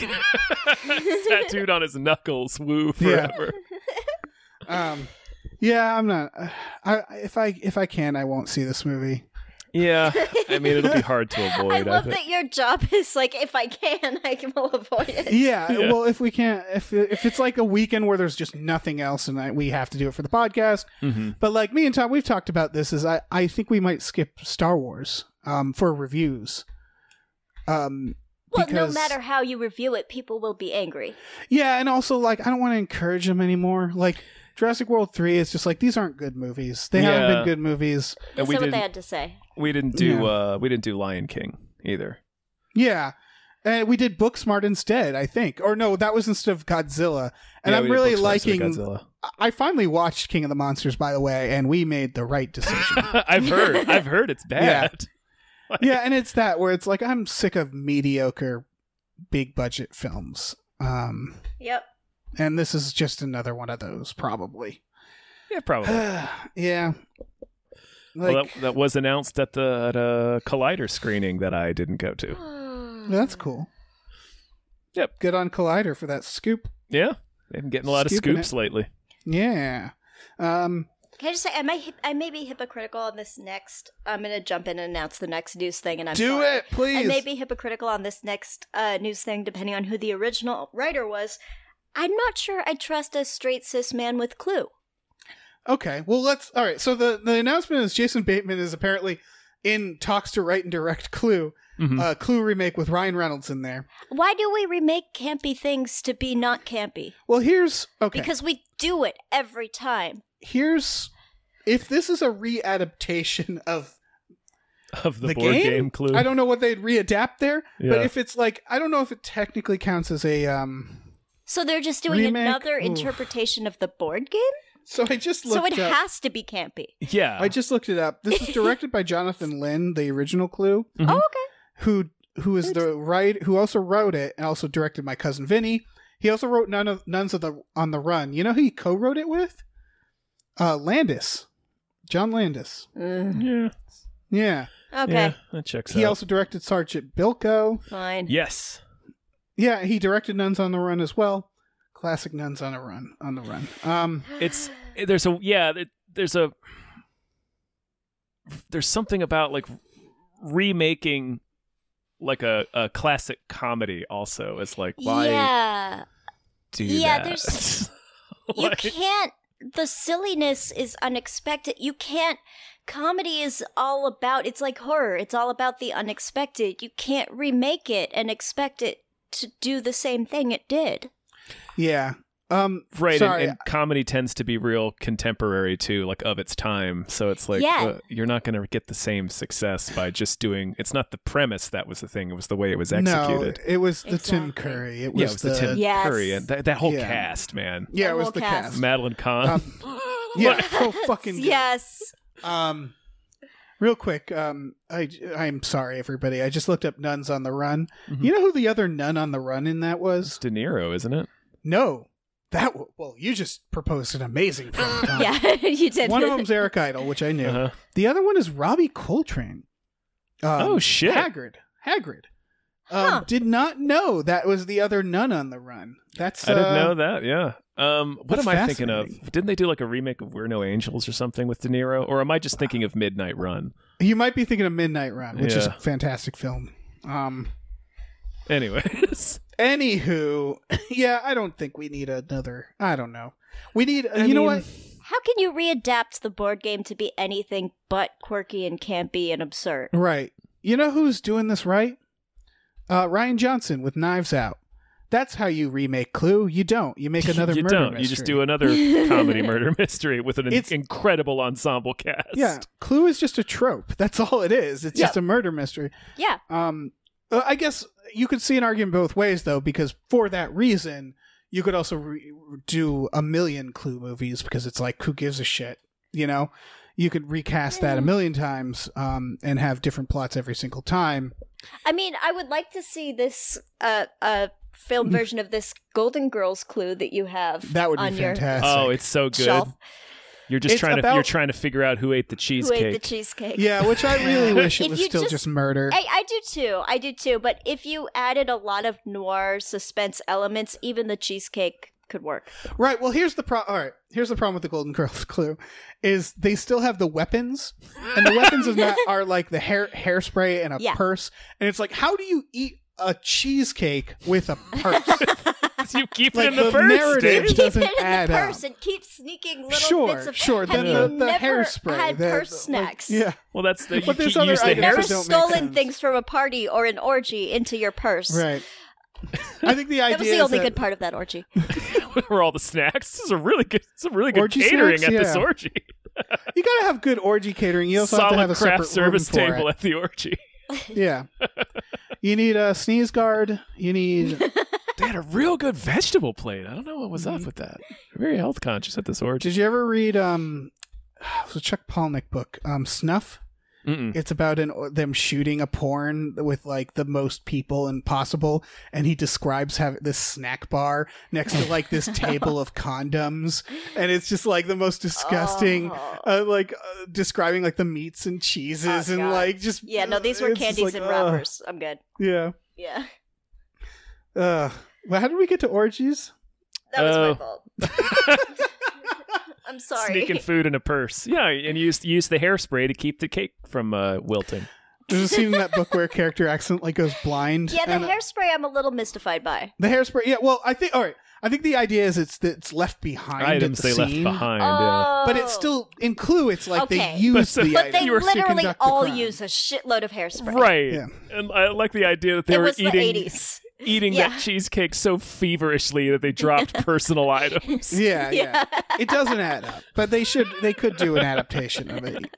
Tattooed on his knuckles, woo forever. Um, yeah, I'm not. I if I if I can, I won't see this movie. Yeah. I mean, it'll be hard to I avoid. I, love think. that your job is like, if I can, I can will avoid it. Yeah, Yeah. well, if we can't, if if it's like a weekend where there's just nothing else and I, we have to do it for the podcast, Mhm. but like me and Tom, we've talked about this. Is I I think we might skip Star Wars um for reviews. Um, Well, because, no matter how you review it, people will be angry. yeah, and also like I don't want to encourage them anymore. Like Jurassic World three is just like these aren't good movies. They haven't Yeah. been good movies. And That's we not what didn't, they had to say. we didn't do Yeah. uh we didn't do Lion King either. Yeah. And we did Booksmart instead, I think. Or no, that was instead of Godzilla. And Yeah, I'm we did really Booksmart instead of liking Godzilla. I finally watched King of the Monsters, by the way, and we made the right decision. I've heard. I've heard it's bad. Yeah, and it's that where it's like I'm sick of mediocre big budget films. Um Yep. and this is just another one of those, probably. Yeah, probably. yeah. Like well, that, that was announced at the at a Collider screening that I didn't go to. that's cool. Yep. Good on Collider for that scoop. Yeah, they've been getting a lot Scooping of scoops lately. Yeah. Um Can I just say, I might, I may be hypocritical on this next. I'm going to jump in and announce the next news thing, and I'm Do sorry. it, please. I may be hypocritical on this next uh, news thing, depending on who the original writer was. I'm not sure I trust a straight cis man with Clue. Okay, well, let's... All right, so the, the announcement is Jason Bateman is apparently in talks to write and direct Clue. Mhm. Uh, Clue remake with Ryan Reynolds in there. Why do we remake campy things to be not campy? Well, here's... Okay. Because we do it every time. Here's... If this is a readaptation of Of the, the board game, game, Clue. I don't know what they'd readapt there, Yeah. but if it's like... I don't know if it technically counts as a... um. So they're just doing Remake? another Oof. interpretation of the board game? So I just So looked it up... has to be campy. Yeah. I just looked it up. This is directed by Jonathan Lynn, the original Clue, Mhm. Oh, okay. who who is the right who also wrote it and also directed My Cousin Vinny. He also wrote None of Nuns of the on the Run. You know who he co-wrote it with? Uh, Landis, John Landis. Mm, yeah. Yeah, okay, Yeah, that checks he out. also directed Sergeant Bilko. fine. Yes. Yeah, he directed Nuns on the Run as well. Classic Nuns on a Run on the Run. Um, It's there's a yeah, it, there's a there's something about like remaking like a, a classic comedy also. It's like why Yeah. do Yeah, that? there's- You Like- can't. The silliness is unexpected. You can't. Comedy is all about. It's like horror. It's all about the unexpected. You can't remake it and expect it to do the same thing it did. yeah. Um, Right, and, sorry. and comedy tends to be real contemporary too, like of its time. So it's like Yeah. uh, you're not going to get the same success by just doing. It's not the premise that was the thing; it was the way it was no, executed. it was the Tim Exactly. Curry. It was, yeah, it was the, Tim Yes. Curry and that, that whole Yeah. cast, man. Yeah, The it was whole the cast. cast. Madeline Kahn. Um, yeah, so fucking good. Yes. Um, real quick, um, I I'm sorry, everybody. I just looked up Nuns on the Run. Mhm. You know who the other nun on the run in that It's was? De Niro, isn't it? No, that w- well, you just proposed an amazing film. Tom. Yeah, you did. One of them's Eric Idle, which I knew. Uh-huh. The other one is Robbie Coltrane. Um, Oh, shit. Hagrid. Hagrid. Um, Huh. Did not know that was the other nun on the run. That's I didn't uh, know that. Yeah. Um, what that's am I thinking of? fascinating. Didn't they do like a remake of We're No Angels or something with De Niro? Or am I just thinking of Midnight Run? You might be thinking of Midnight Run, which is Yeah. a fantastic film. Um. Anyways, Anywho, yeah, I don't think we need another. I don't know. We need. I you know mean- what? How can you readapt the board game to be anything but quirky and campy and absurd? Right. You know who's doing this right? Uh, Ryan Johnson with Knives Out. That's how you remake Clue. You don't. You make another you murder don't. mystery. You just do another comedy murder mystery with an It's- incredible ensemble cast. Yeah, Clue is just a trope. That's all it is. It's Yeah. just a murder mystery. Yeah. Um, uh, I guess you could see an argument both ways, though, because for that reason, you could also re- do a million Clue movies because it's like, who gives a shit? You know, you could recast that a million times um, and have different plots every single time. I mean, I would like to see this uh uh film version of this Golden Girls Clue that you have That would be on your fantastic. Oh, it's so good. shelf. You're just It's trying to about- you're trying to figure out who ate the Who cheesecake. ate the cheesecake? Yeah, which I really wish it If was you still just- just, murder. I, I do too. I do too. But if you added a lot of noir suspense elements, even the cheesecake could work. Right. Well, here's the pro. All right. Here's the problem with the Golden Girls Clue, is they still have the weapons, and the weapons is not are like the hair hairspray and a Yeah. purse, and it's like, how do you eat a cheesecake with a purse? You keep Like, it in the, the purse, narrative Dave. Keep doesn't it in add the up. purse and keep sneaking little Sure, bits of. sure. Have Then you the, the never hairspray, had the- purse the- like, snacks? yeah. Well, that's the you But there's keep- other use the items hair. Never that don't make stolen sense. things from a party or an orgy into your purse. Right. I think the idea That was the is only that- good part of that orgy. Where all the snacks? This is a really good. Some really good Orgy catering snacks? at this Yeah. orgy. You gotta have good orgy catering. You also Solid have to have a craft separate service room for table it. at the orgy. Yeah. You need a sneeze guard. You need. They had a real good vegetable plate. I don't know what was Mm-hmm. up with that. Very health conscious at this orgy. Did you ever read um, it was a Chuck Palahniuk book, um, Snuff? Mm-mm. It's about an them shooting a porn with like the most people and possible, and he describes having this snack bar next to like this table of condoms, and it's just like the most disgusting, Oh. uh, like uh, describing like the meats and cheeses Oh, and God. like just Yeah, no, these were it's just candies like, and ugh. wrappers. I'm good. Yeah. Yeah. Uh, well, how did we get to orgies? That was Oh. my fault. I'm sorry. Sneaking food in a purse. Yeah, and use use the hairspray to keep the cake from uh, wilting. There's a scene in that book where a character accidentally goes blind. Yeah, the and, uh, hairspray I'm a little mystified by. The hairspray. Yeah, well, I think. All right, I think the idea is it's that it's left behind. Items at the they scene, left behind. Oh. but it's still in Clue. It's like Okay. they use But- the but item They You were- to literally conduct the all crime. use a shitload of hairspray. Yeah. Right. Yeah. And I like the idea that they It were was the eating eighties. eating Yeah. that cheesecake so feverishly that they dropped personal items. Yeah, yeah, It doesn't add up, but they should. They could do an adaptation of it.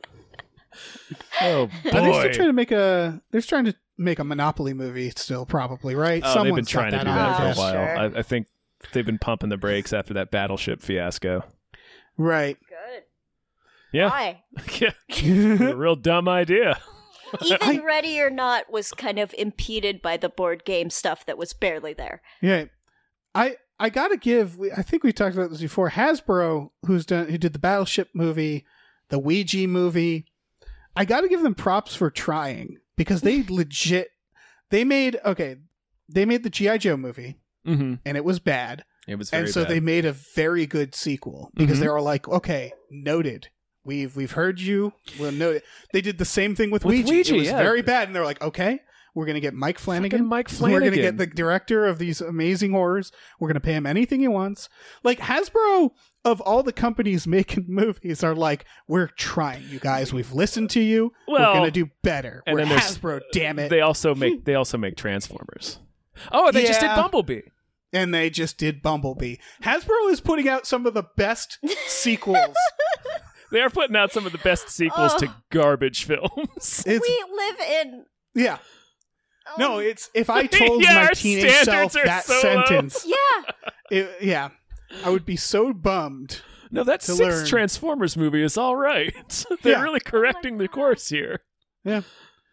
Oh Are they still boy. trying to make a? They're trying to make a Monopoly movie still, probably, right? Oh, they've been Someone's got trying to do on that for their a desk. while. Sure. I, I think they've been pumping the brakes after that Battleship fiasco. Right. Good. Yeah. Why? Yeah. A real dumb idea. Even Ready or Not was kind of impeded by the board game stuff that was barely there. Yeah. I I gotta give. we- I think we talked about this before. Hasbro, who's done, who did the Battleship movie, the Ouija movie. I gotta give them props for trying because they legit. They made okay. They made the G I. Joe movie Mm-hmm. and it was bad. It was very And so bad. they made a very good sequel because Mhm. they were like, okay, noted. We've we've heard you. We'll note it. They did the same thing with, With Ouija. Ouija, It was yeah. very bad, and they're like, okay, we're gonna get Mike Flanagan. Fucking Mike We're gonna Flanagan. get the director of these amazing horrors. We're gonna pay him anything he wants. Like Hasbro, of all the companies making movies, are like, we're trying, you guys. We've listened to you. Well, we're gonna do better. and We're then there's- Hasbro, damn it. They also make they also make Transformers. Oh, they just did Yeah. Bumblebee. and they just did Bumblebee. Hasbro is putting out some of the best sequels. They are putting out some of the best sequels Oh. to garbage films. It's we live in. yeah. Oh, No, it's if I told Yeah, my our teenage self standards are that so low. sentence, yeah. it, yeah, I would be so bummed. No, that To sixth learn. Transformers movie is all right. They're Yeah. really correcting the course here. Yeah,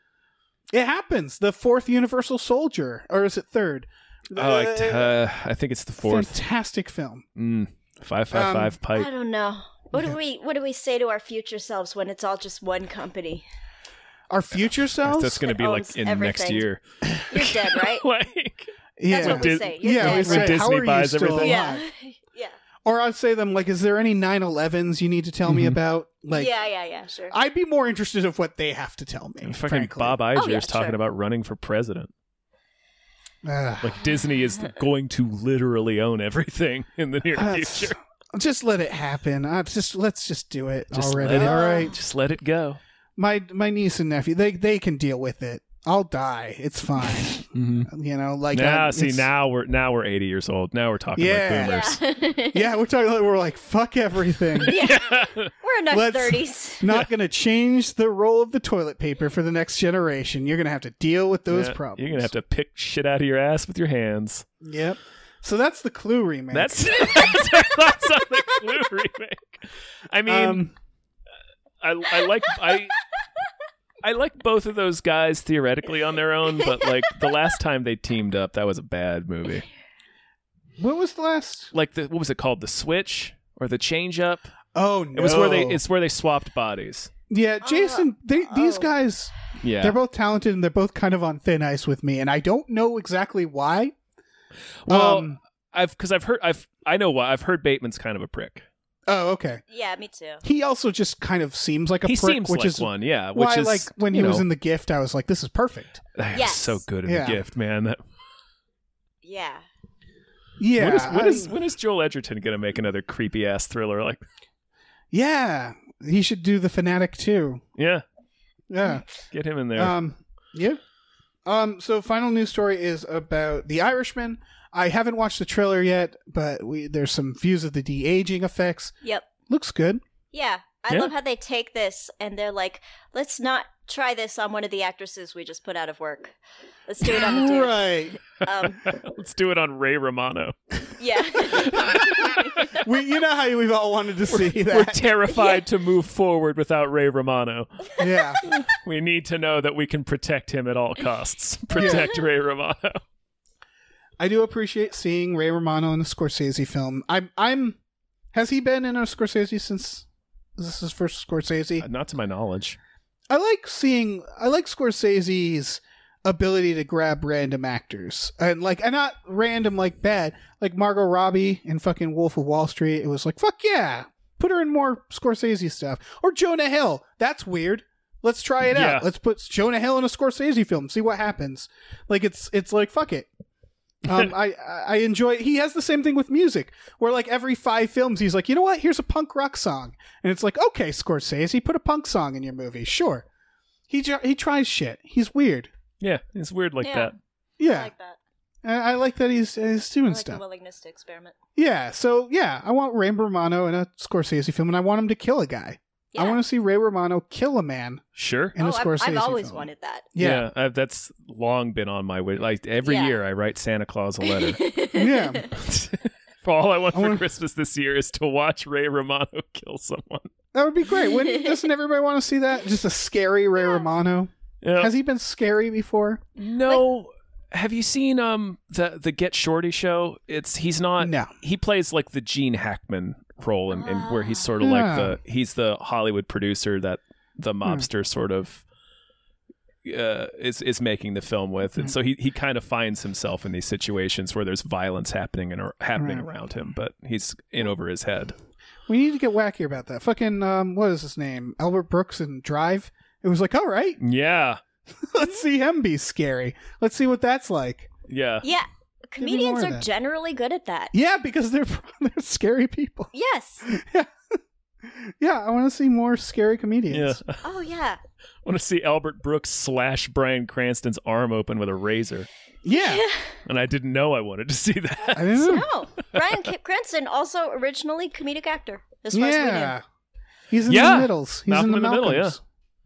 it happens. The fourth Universal Soldier, or is it third? Oh, I, uh, I think it's the fourth. Fantastic film. Mm, five five five Um, pipe. I don't know. What do we What do we say to our future selves when it's all just one company? Our future selves. That's going to be That like owns in next everything. year. You're dead, right? like, yeah, That's what we Dis- say. You're yeah. dead, We when say, right? how Disney are you buys still everything. alive? Yeah. Yeah. Or I'd say them like, is there any nine elevens you need to tell me Mhm. about? Like, yeah, yeah, yeah, sure. I'd be more interested of what they have to tell me. and fucking frankly. Bob Iger Oh, yeah, is talking sure. about running for president. Ugh. Like Disney is going to literally own everything in the near That's- future. Just let it happen. Uh, just let's just do it Just already. let it- All right. Just let it go. My my niece and nephew, they they can deal with it. I'll die. It's fine. Mm-hmm. You know, like Now, uh, see, it's- now we're now we're eighty years old. Now we're talking Yeah. like boomers. yeah. Yeah, we're talking. Like, we're like fuck everything. Yeah. We're in our Let's- thirties. Not going to change the roll of the toilet paper for the next generation. You're going to have to deal with those Yeah, problems. You're gonna have to pick shit out of your ass with your hands. Yep. So that's the Clue remake. That's that's our thoughts on the Clue remake. I mean, um, I I like I I like both of those guys theoretically on their own, but like the last time they teamed up, that was a bad movie. what was the last? Like the what was it called? The Switch or the Change Up? Oh no! It was where they it's where they swapped bodies. yeah, Jason. They, these oh. guys, Yeah. they're both talented and they're both kind of on thin ice with me, and I don't know exactly why. well, um, I've because I've heard I've I know why I've heard Bateman's kind of a prick. oh, okay. Yeah, me too. He also just kind of seems like a He prick, seems which like is one, yeah. Which why, is like, when he you was know, in The Gift, I was like, this is perfect. He's Yes. so good in Yeah. the Gift, man. That, Yeah. Yeah. when is, when, I- is, when is Joel Edgerton gonna make another creepy ass thriller? Like, yeah. He should do The Fanatic too. yeah, Yeah. get him in there. Um, yeah. Um, so final news story is about The Irishman. I haven't watched the trailer yet, but we there's some views of the de-aging effects. Yep. Looks good. Yeah. I Yeah. love how they take this and they're like, let's not try this on one of the actresses we just put out of work. Let's do it on the dude. Right. Um, Let's do it on Ray Romano. yeah. we, you know how we've all wanted to see We're that. terrified to move forward without Ray Romano. Yeah. We need to know that we can protect him at all costs. Protect Ray Romano. I do appreciate seeing Ray Romano in a Scorsese film. I'm. I'm. Has he been in a Scorsese since? Is this his first Scorsese? Uh, Not to my knowledge. I like seeing. I like Scorsese's ability to grab random actors and like, and not random like bad. Like Margot Robbie in fucking Wolf of Wall Street. It was like fuck yeah, Put her in more Scorsese stuff. Or Jonah Hill. That's weird. Let's try it Yeah. out. Let's put Jonah Hill in a Scorsese film. See what happens. Like it's it's like fuck it. Um, I I enjoy. He has the same thing with music, where like every five films he's like, you know what? Here's a punk rock song, and it's like, okay, Scorsese, put a punk song in your movie. Sure. He j- he tries shit. He's weird. Yeah, it's weird like Yeah. that. Yeah, I like that. I, I like that he's he's doing I like stuff. the willingness to experiment. Yeah, so yeah, I want Ray Romano in a Scorsese film, and I want him to kill a guy. Yeah. I want to see Ray Romano kill a man Sure. in oh, a Scorsese I've, I've always film. wanted that. Yeah, I've, that's long been on my way. Like every Yeah. year, I write Santa Claus a letter. yeah. For all I want I for wanna- Christmas this year is to watch Ray Romano kill someone. That would be great. Wouldn't, doesn't everybody want to see that? Just a scary Ray Romano. Yeah. Has he been scary before? No. Have you seen um the the Get Shorty show? It's he's not. No. He plays like the Gene Hackman role, in, in where he's sort of like Yeah. the he's the Hollywood producer that the mobster sort of uh, is is making the film with, and so he he kind of finds himself in these situations where there's violence happening and happening Right. around him, but he's in over his head. We need to get wacky about that. Fucking um, what is his name? Albert Brooks in Drive. It was like, all right, Yeah, let's see him be scary. Let's see what that's like. yeah. Yeah. Give me Comedians more of are that. generally good at that. Yeah, because they're they're scary people. Yes. Yeah, I want to see more scary comedians. Yeah. Oh, yeah. I want to see Albert Brooks slash Bryan Cranston's arm open with a razor, Yeah, and I didn't know I wanted to see that. I didn't know. No. Brian K- Cranston, also originally comedic actor, as far as we Yeah, he's in Yeah. the middles. He's Malcolm in the, in the middle, Malcolms.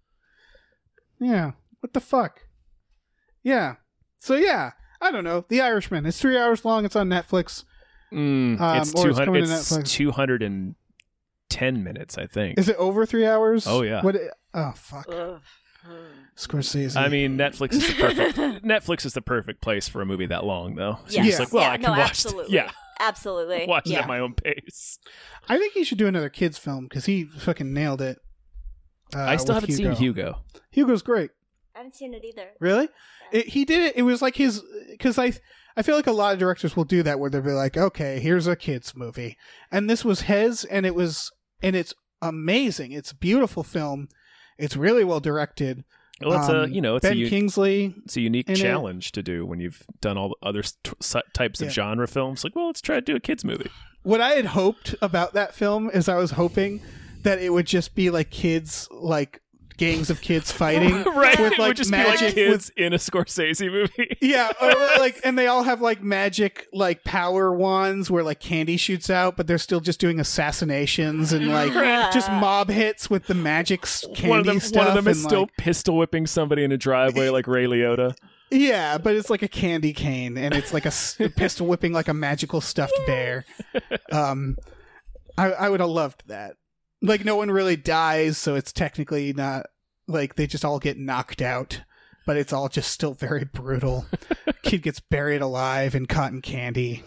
Yeah. What the fuck? Yeah. So yeah, I don't know. The Irishman. It's three hours long. It's on Netflix. Mm, Um, it's or two it's coming hundred. to It's Netflix. two hundred and ten minutes, I think. Is it over three hours? Oh, yeah. What? Oh fuck. knew. Ugh. Scorsese. I mean, Netflix is the perfect. Netflix is the perfect place for a movie that long, though. So Yes. you're just like, well, yeah, I can no, watch. absolutely. Yeah, Absolutely. watch it yeah. at my own pace. I think he should do another kids film because he fucking nailed it. Uh, I still with haven't Hugo. seen Hugo. Hugo's great. I haven't seen it either. Really? It, he did it. It was like his because I I feel like a lot of directors will do that where they'll be like, okay, here's a kids movie, and this was his, and it was and it's amazing. It's a beautiful film. It's really well directed. Well, it's a Um, you know, it's Ben a u- Kingsley. it's a unique in it. challenge to do when you've done all the other s- t- s- types of Yeah. genre films. Like, well, let's try to do a kids movie. What I had hoped about that film is I was hoping that it would just be like kids, like gangs of kids fighting, Right? With It like would just magic, be like kids in a Scorsese movie. yeah, or like, and they all have like magic, like power wands where like candy shoots out, but they're still just doing assassinations and like just mob hits with the magic s- candy one of them, stuff. one of them is and, still like- pistol whipping somebody in a driveway like Ray Liotta. yeah, but it's like a candy cane, and it's like a, s- pistol whipping like a magical stuffed bear. Um, I I would have loved that. Like no one really dies, so it's technically not like they just all get knocked out, but it's all just still very brutal. Kid gets buried alive in cotton candy.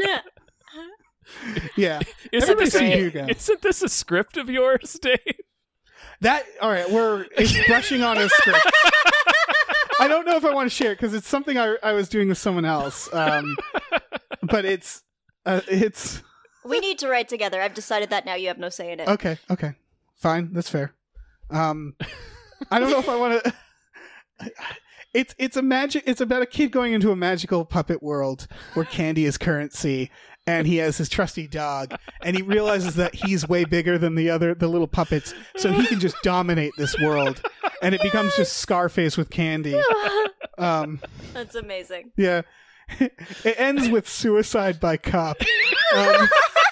Yeah, Isn't Everybody this, see a, Hugo. isn't this a script of yours, Dave? that all right. We're it's brushing on a script. I don't know if I want to share it because it's something I I was doing with someone else. Um, but it's uh, it's We need to write together. I've decided that now. You have no say in it. okay. Okay, fine. That's fair. Um, I don't know if I want to. It's it's a magic. It's about a kid going into a magical puppet world where candy is currency, and he has his trusty dog, and he realizes that he's way bigger than the other the little puppets, so he can just dominate this world, and it becomes just Scarface with candy. Um, That's amazing. yeah, it ends with suicide by cop. Um,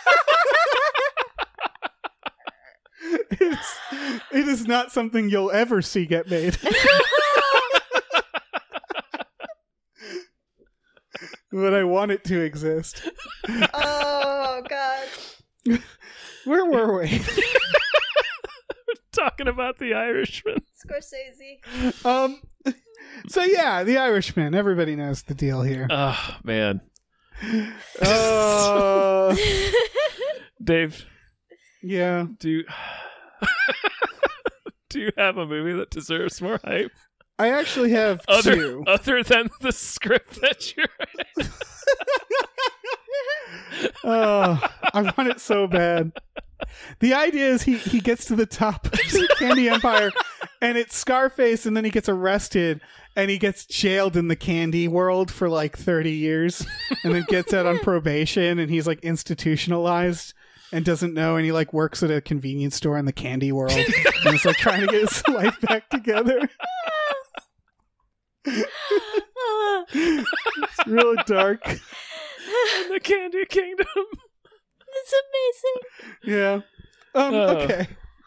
it, is, it is not something you'll ever see get made. But I want it to exist. Oh, God. Where were we? Talking about The Irishman. Scorsese. um. So yeah, The Irishman. Everybody knows the deal here. Oh, man. Uh, Dave, yeah. do you, do you have a movie that deserves more hype? I actually have Other, two. other than the script that you're Oh, I want it so bad. The idea is he, he gets to the top of the candy empire, and it's Scarface, and then he gets arrested, and he gets jailed in the candy world for like thirty years, and then gets out on probation, and he's like institutionalized and doesn't know, and he like works at a convenience store in the candy world, and it's like trying to get his life back together. It's real dark. The Candy Kingdom. It's amazing. Yeah. Um, Uh. okay.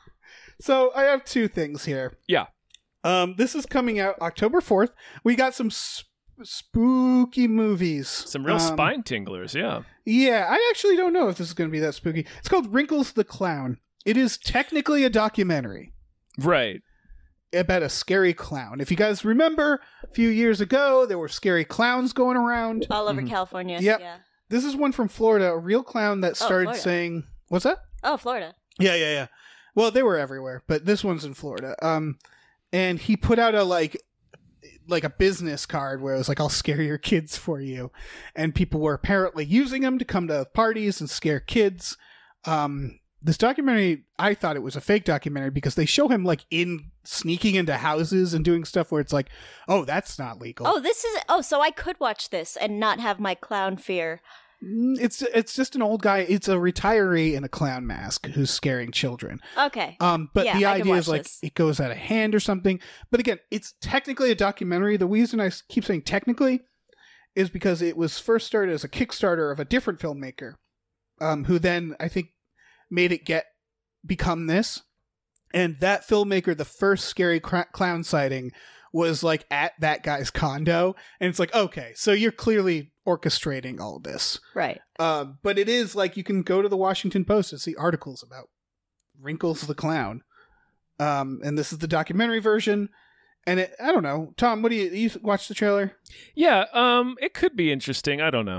So I have two things here. Yeah. Um, this is coming out October fourth. We got some sp- spooky movies. Some real Um, spine tinglers, yeah. Yeah, I actually don't know if this is going to be that spooky. It's called Wrinkles the Clown. It is technically a documentary Right. about a scary clown. If you guys remember, a few years ago, there were scary clowns going around. All over California. Yep. Yeah. This is one from Florida, a real clown that started Florida. saying, what's that? Oh, Florida. Yeah, yeah, yeah. Well, they were everywhere, but this one's in Florida. Um, and he put out a like, like a business card where it was like, "I'll scare your kids for you," and people were apparently using them to come to parties and scare kids. Um, this documentary, I thought it was a fake documentary because they show him like in sneaking into houses and doing stuff where it's like, "Oh, that's not legal." Oh, this is. Oh, so I could watch this and not have my clown fear. Mm, It's it's just an old guy. It's a retiree in a clown mask who's scaring children. Okay. Um, but Yeah, the I can idea watch is like this. it goes out of hand or something. But again, it's technically a documentary. The reason I s- keep saying technically is because it was first started as a Kickstarter of a different filmmaker, um, who then I think made it get become this. And that filmmaker, the first scary cra- clown sighting was like at that guy's condo, and it's like, okay, so you're clearly orchestrating all this. Right. Um, but it is like you can go to the Washington Post and see articles about Wrinkles the Clown. Um, and this is the documentary version. And it, I don't know, Tom, what do you, you watch the trailer? Yeah, um, it could be interesting. I don't know.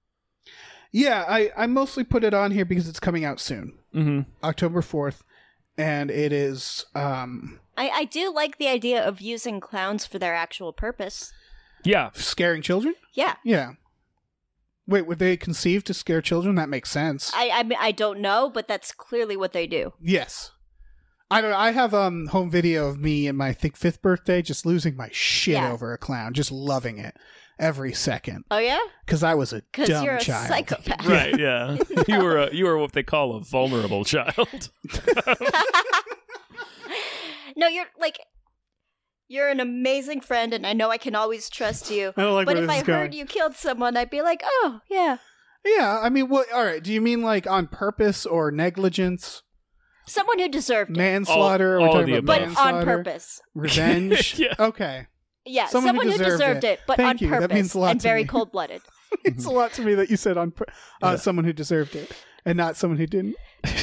Yeah, I, I mostly put it on here because it's coming out soon, Mm-hmm. October fourth. And it is, um, I, I do like the idea of using clowns for their actual purpose. Yeah. scaring children. Yeah. Yeah. Wait, were they conceived to scare children? That makes sense. I I, mean, I don't know, but that's clearly what they do. Yes. I don't know. I have um home video of me and my I think fifth birthday just losing my shit Yeah. over a clown, just loving it every second Oh, yeah? because I was a Because dumb you're a child. psychopath. Right, yeah. You were a, you were what they call a vulnerable child. No, you're like, you're an amazing friend, and I know I can always trust you. I don't like but where if this I is going. heard you killed someone, I'd be like, oh, yeah. Yeah, I mean, what? All right. Do you mean like on purpose or negligence, Someone who deserved it. manslaughter? All- We're all talking the about But above. on manslaughter, purpose. revenge. Yeah. Okay, Yeah, Someone someone, who who deserved deserved, it. it. but Thank on you. That purpose means a lot and to very me. cold-blooded. it's a lot to me that you said on pur- uh, Yeah. someone who deserved it and not someone who didn't.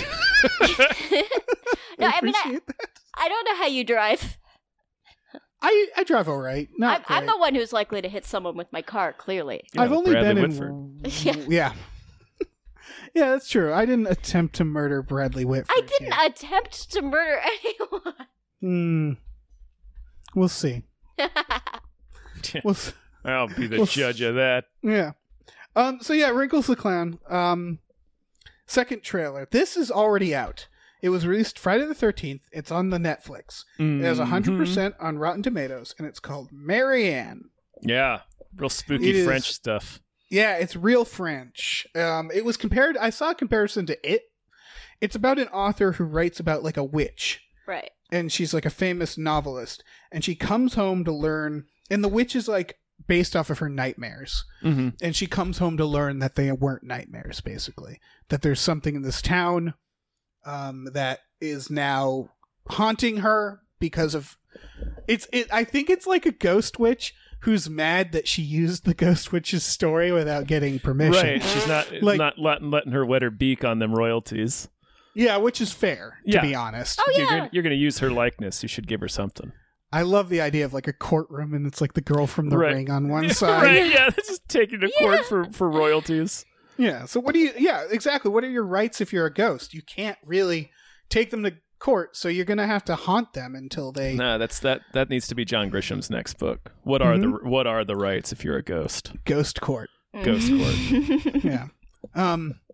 No, I mean, I, appreciate that. I don't know how you drive. I I drive all right. I'm, Not I'm great. the one who's likely to hit someone with my car, clearly. Yeah, I've only Bradley been Whitford. in. Yeah. Yeah, that's true. I didn't attempt to murder Bradley Whitford. I didn't yet. attempt to murder anyone. Hmm. We'll see. We'll s- I'll be the Well, judge of that. yeah. Um. So yeah, Wrinkles the Clown. Um. Second trailer. This is already out. It was released Friday the thirteenth. It's on the Netflix. It has one hundred percent on Rotten Tomatoes, and it's called Marianne. Yeah, real spooky It is- French stuff. Yeah, it's real French. Um, it was compared. I saw a comparison to It. It's about an author who writes about like a witch, Right. and she's like a famous novelist, and she comes home to learn. And the witch is like based off of her nightmares, Mm-hmm. and she comes home to learn that they weren't nightmares. Basically, that there's something in this town um, that is now haunting her because of it's. It. I think it's like a ghost witch who's mad that she used the ghost witch's story without getting permission. Right, she's not Like- not letting, letting her wet her beak on them royalties. Yeah, which is fair, to Yeah. be honest. Oh, You're yeah. gonna, you're gonna use her likeness. You should give her something. I love the idea of like a courtroom and it's like the girl from the Right. ring on one side. Right? Yeah, this is taking to court for for royalties. Yeah. So what do you yeah, exactly. What are your rights if you're a ghost? You can't really take them to court, so you're gonna have to haunt them until they Nah, that's that. That needs to be John Grisham's next book. What are Mm-hmm. the what are the rights if you're a ghost? ghost court. Ghost court. Yeah. Um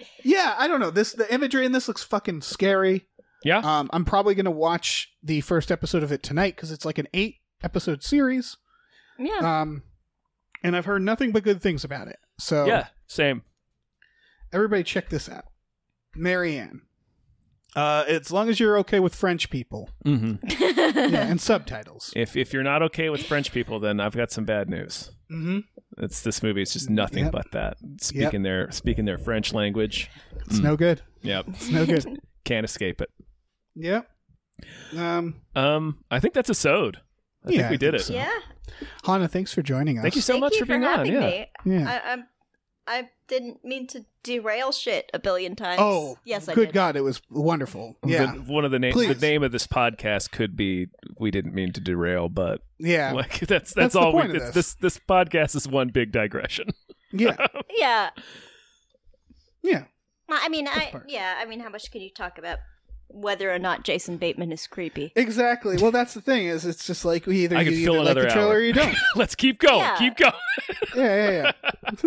Yeah, I don't know. This the imagery in this looks fucking scary. Yeah. Um, I'm probably gonna watch the first episode of it tonight because it's like an eight episode series. Yeah. Um, and I've heard nothing but good things about it. So Yeah. Same. everybody check this out. Marianne. Uh, as long as you're okay with French people. Mm-hmm. Yeah, and subtitles. If if you're not okay with French people, then I've got some bad news. Mm-hmm. It's this movie is just nothing Yep. but that. Speaking their speaking their French language. It's no good. Yep. It's no good. Can't escape it. Yep. Um, Um, I think that's a sode. I Yeah, think we I did think it. so. Yeah. Hannah, thanks for joining us. Thank you so Thank much you for being on. having Yeah. me. Yeah. I, I'm. I didn't mean to derail shit a billion times. Oh, yes, I good did. God, it was wonderful. Yeah, The- one of the names. Please. The name of this podcast could be "We Didn't Mean to Derail," but yeah, like that's that's, That's the all. point we, of it's, this this podcast is one big digression. yeah, Yeah. yeah. Well, I mean, I part. yeah. I mean, how much can you talk about whether or not Jason Bateman is creepy? Exactly. Well, that's the thing is, it's just like we either I you could either fill like another the trailer hour. or you don't. Let's keep going. Yeah. Keep going. Yeah, yeah, yeah.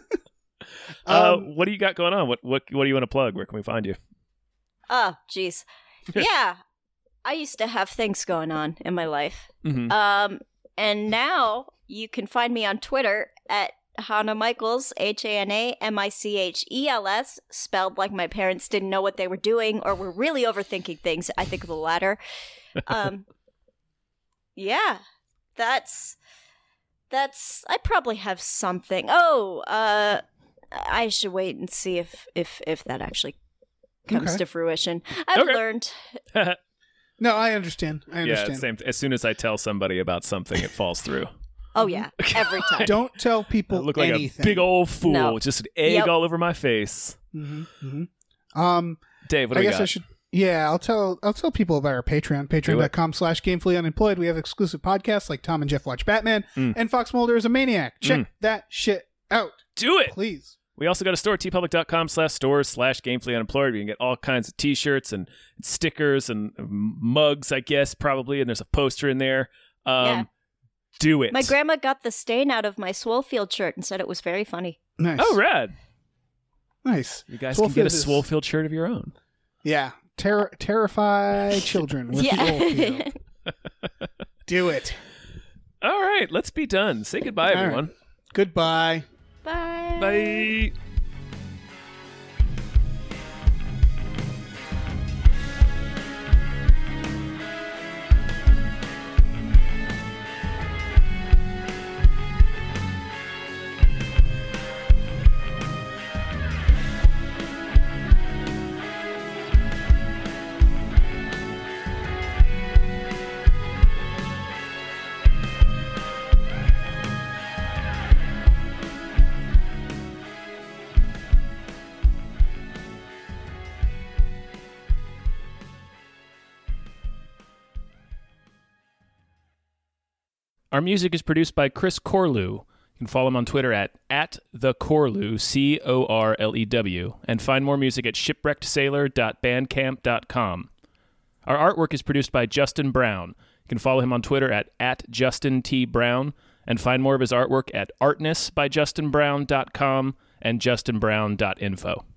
uh, Um, what do you got going on? What what what do you want to plug? Where can we find you? Oh, jeez. Yeah, I used to have things going on in my life, Mm-hmm. um, and now you can find me on Twitter at Hannah Michaels, H A N A M I C H E L S, spelled like my parents didn't know what they were doing or were really overthinking things. I think the latter. Um, yeah, that's that's. I probably have something. Oh, uh, I should wait and see if if if that actually comes Okay. to fruition. I've Okay. learned. No, I understand. I Yeah, understand. it's same. As soon as I tell somebody about something, it falls through. Oh yeah, every time. Don't tell I people look like anything. a big old fool, No. with just an egg Yep. all over my face. hmm hmm Um, Dave, what do I we guess got? I should. Yeah, I'll tell. I'll tell people about our Patreon. Patreon.com slash Gamefully Unemployed. We have exclusive podcasts like Tom and Jeff Watch Batman Mm. and Fox Mulder is a Maniac. Check Mm. that shit out, Do it. please. We also got a store, tpublic.com slash stores slash gamefully unemployed. We can get all kinds of t-shirts and stickers and mugs, I guess, probably. And there's a poster in there. Um, Yeah. Do it. My grandma got the stain out of my Swolefield shirt and said it was very funny. Nice. Oh, rad. Nice. You guys can get a Swolefield is- Swolefield shirt of your own. Yeah. Ter- terrify children with yeah. Swolefield. Do it. All right, let's be done. Say goodbye, All right. everyone. Goodbye. Bye. Bye. Our music is produced by Chris Corlew. You can follow him on Twitter at, at the Corlew, C O R L E W, and find more music at shipwrecked sailor dot bandcamp dot com. Our artwork is produced by Justin Brown. You can follow him on Twitter at, at Justin T. Brown, and find more of his artwork at artness by justin brown dot com and justin brown dot info.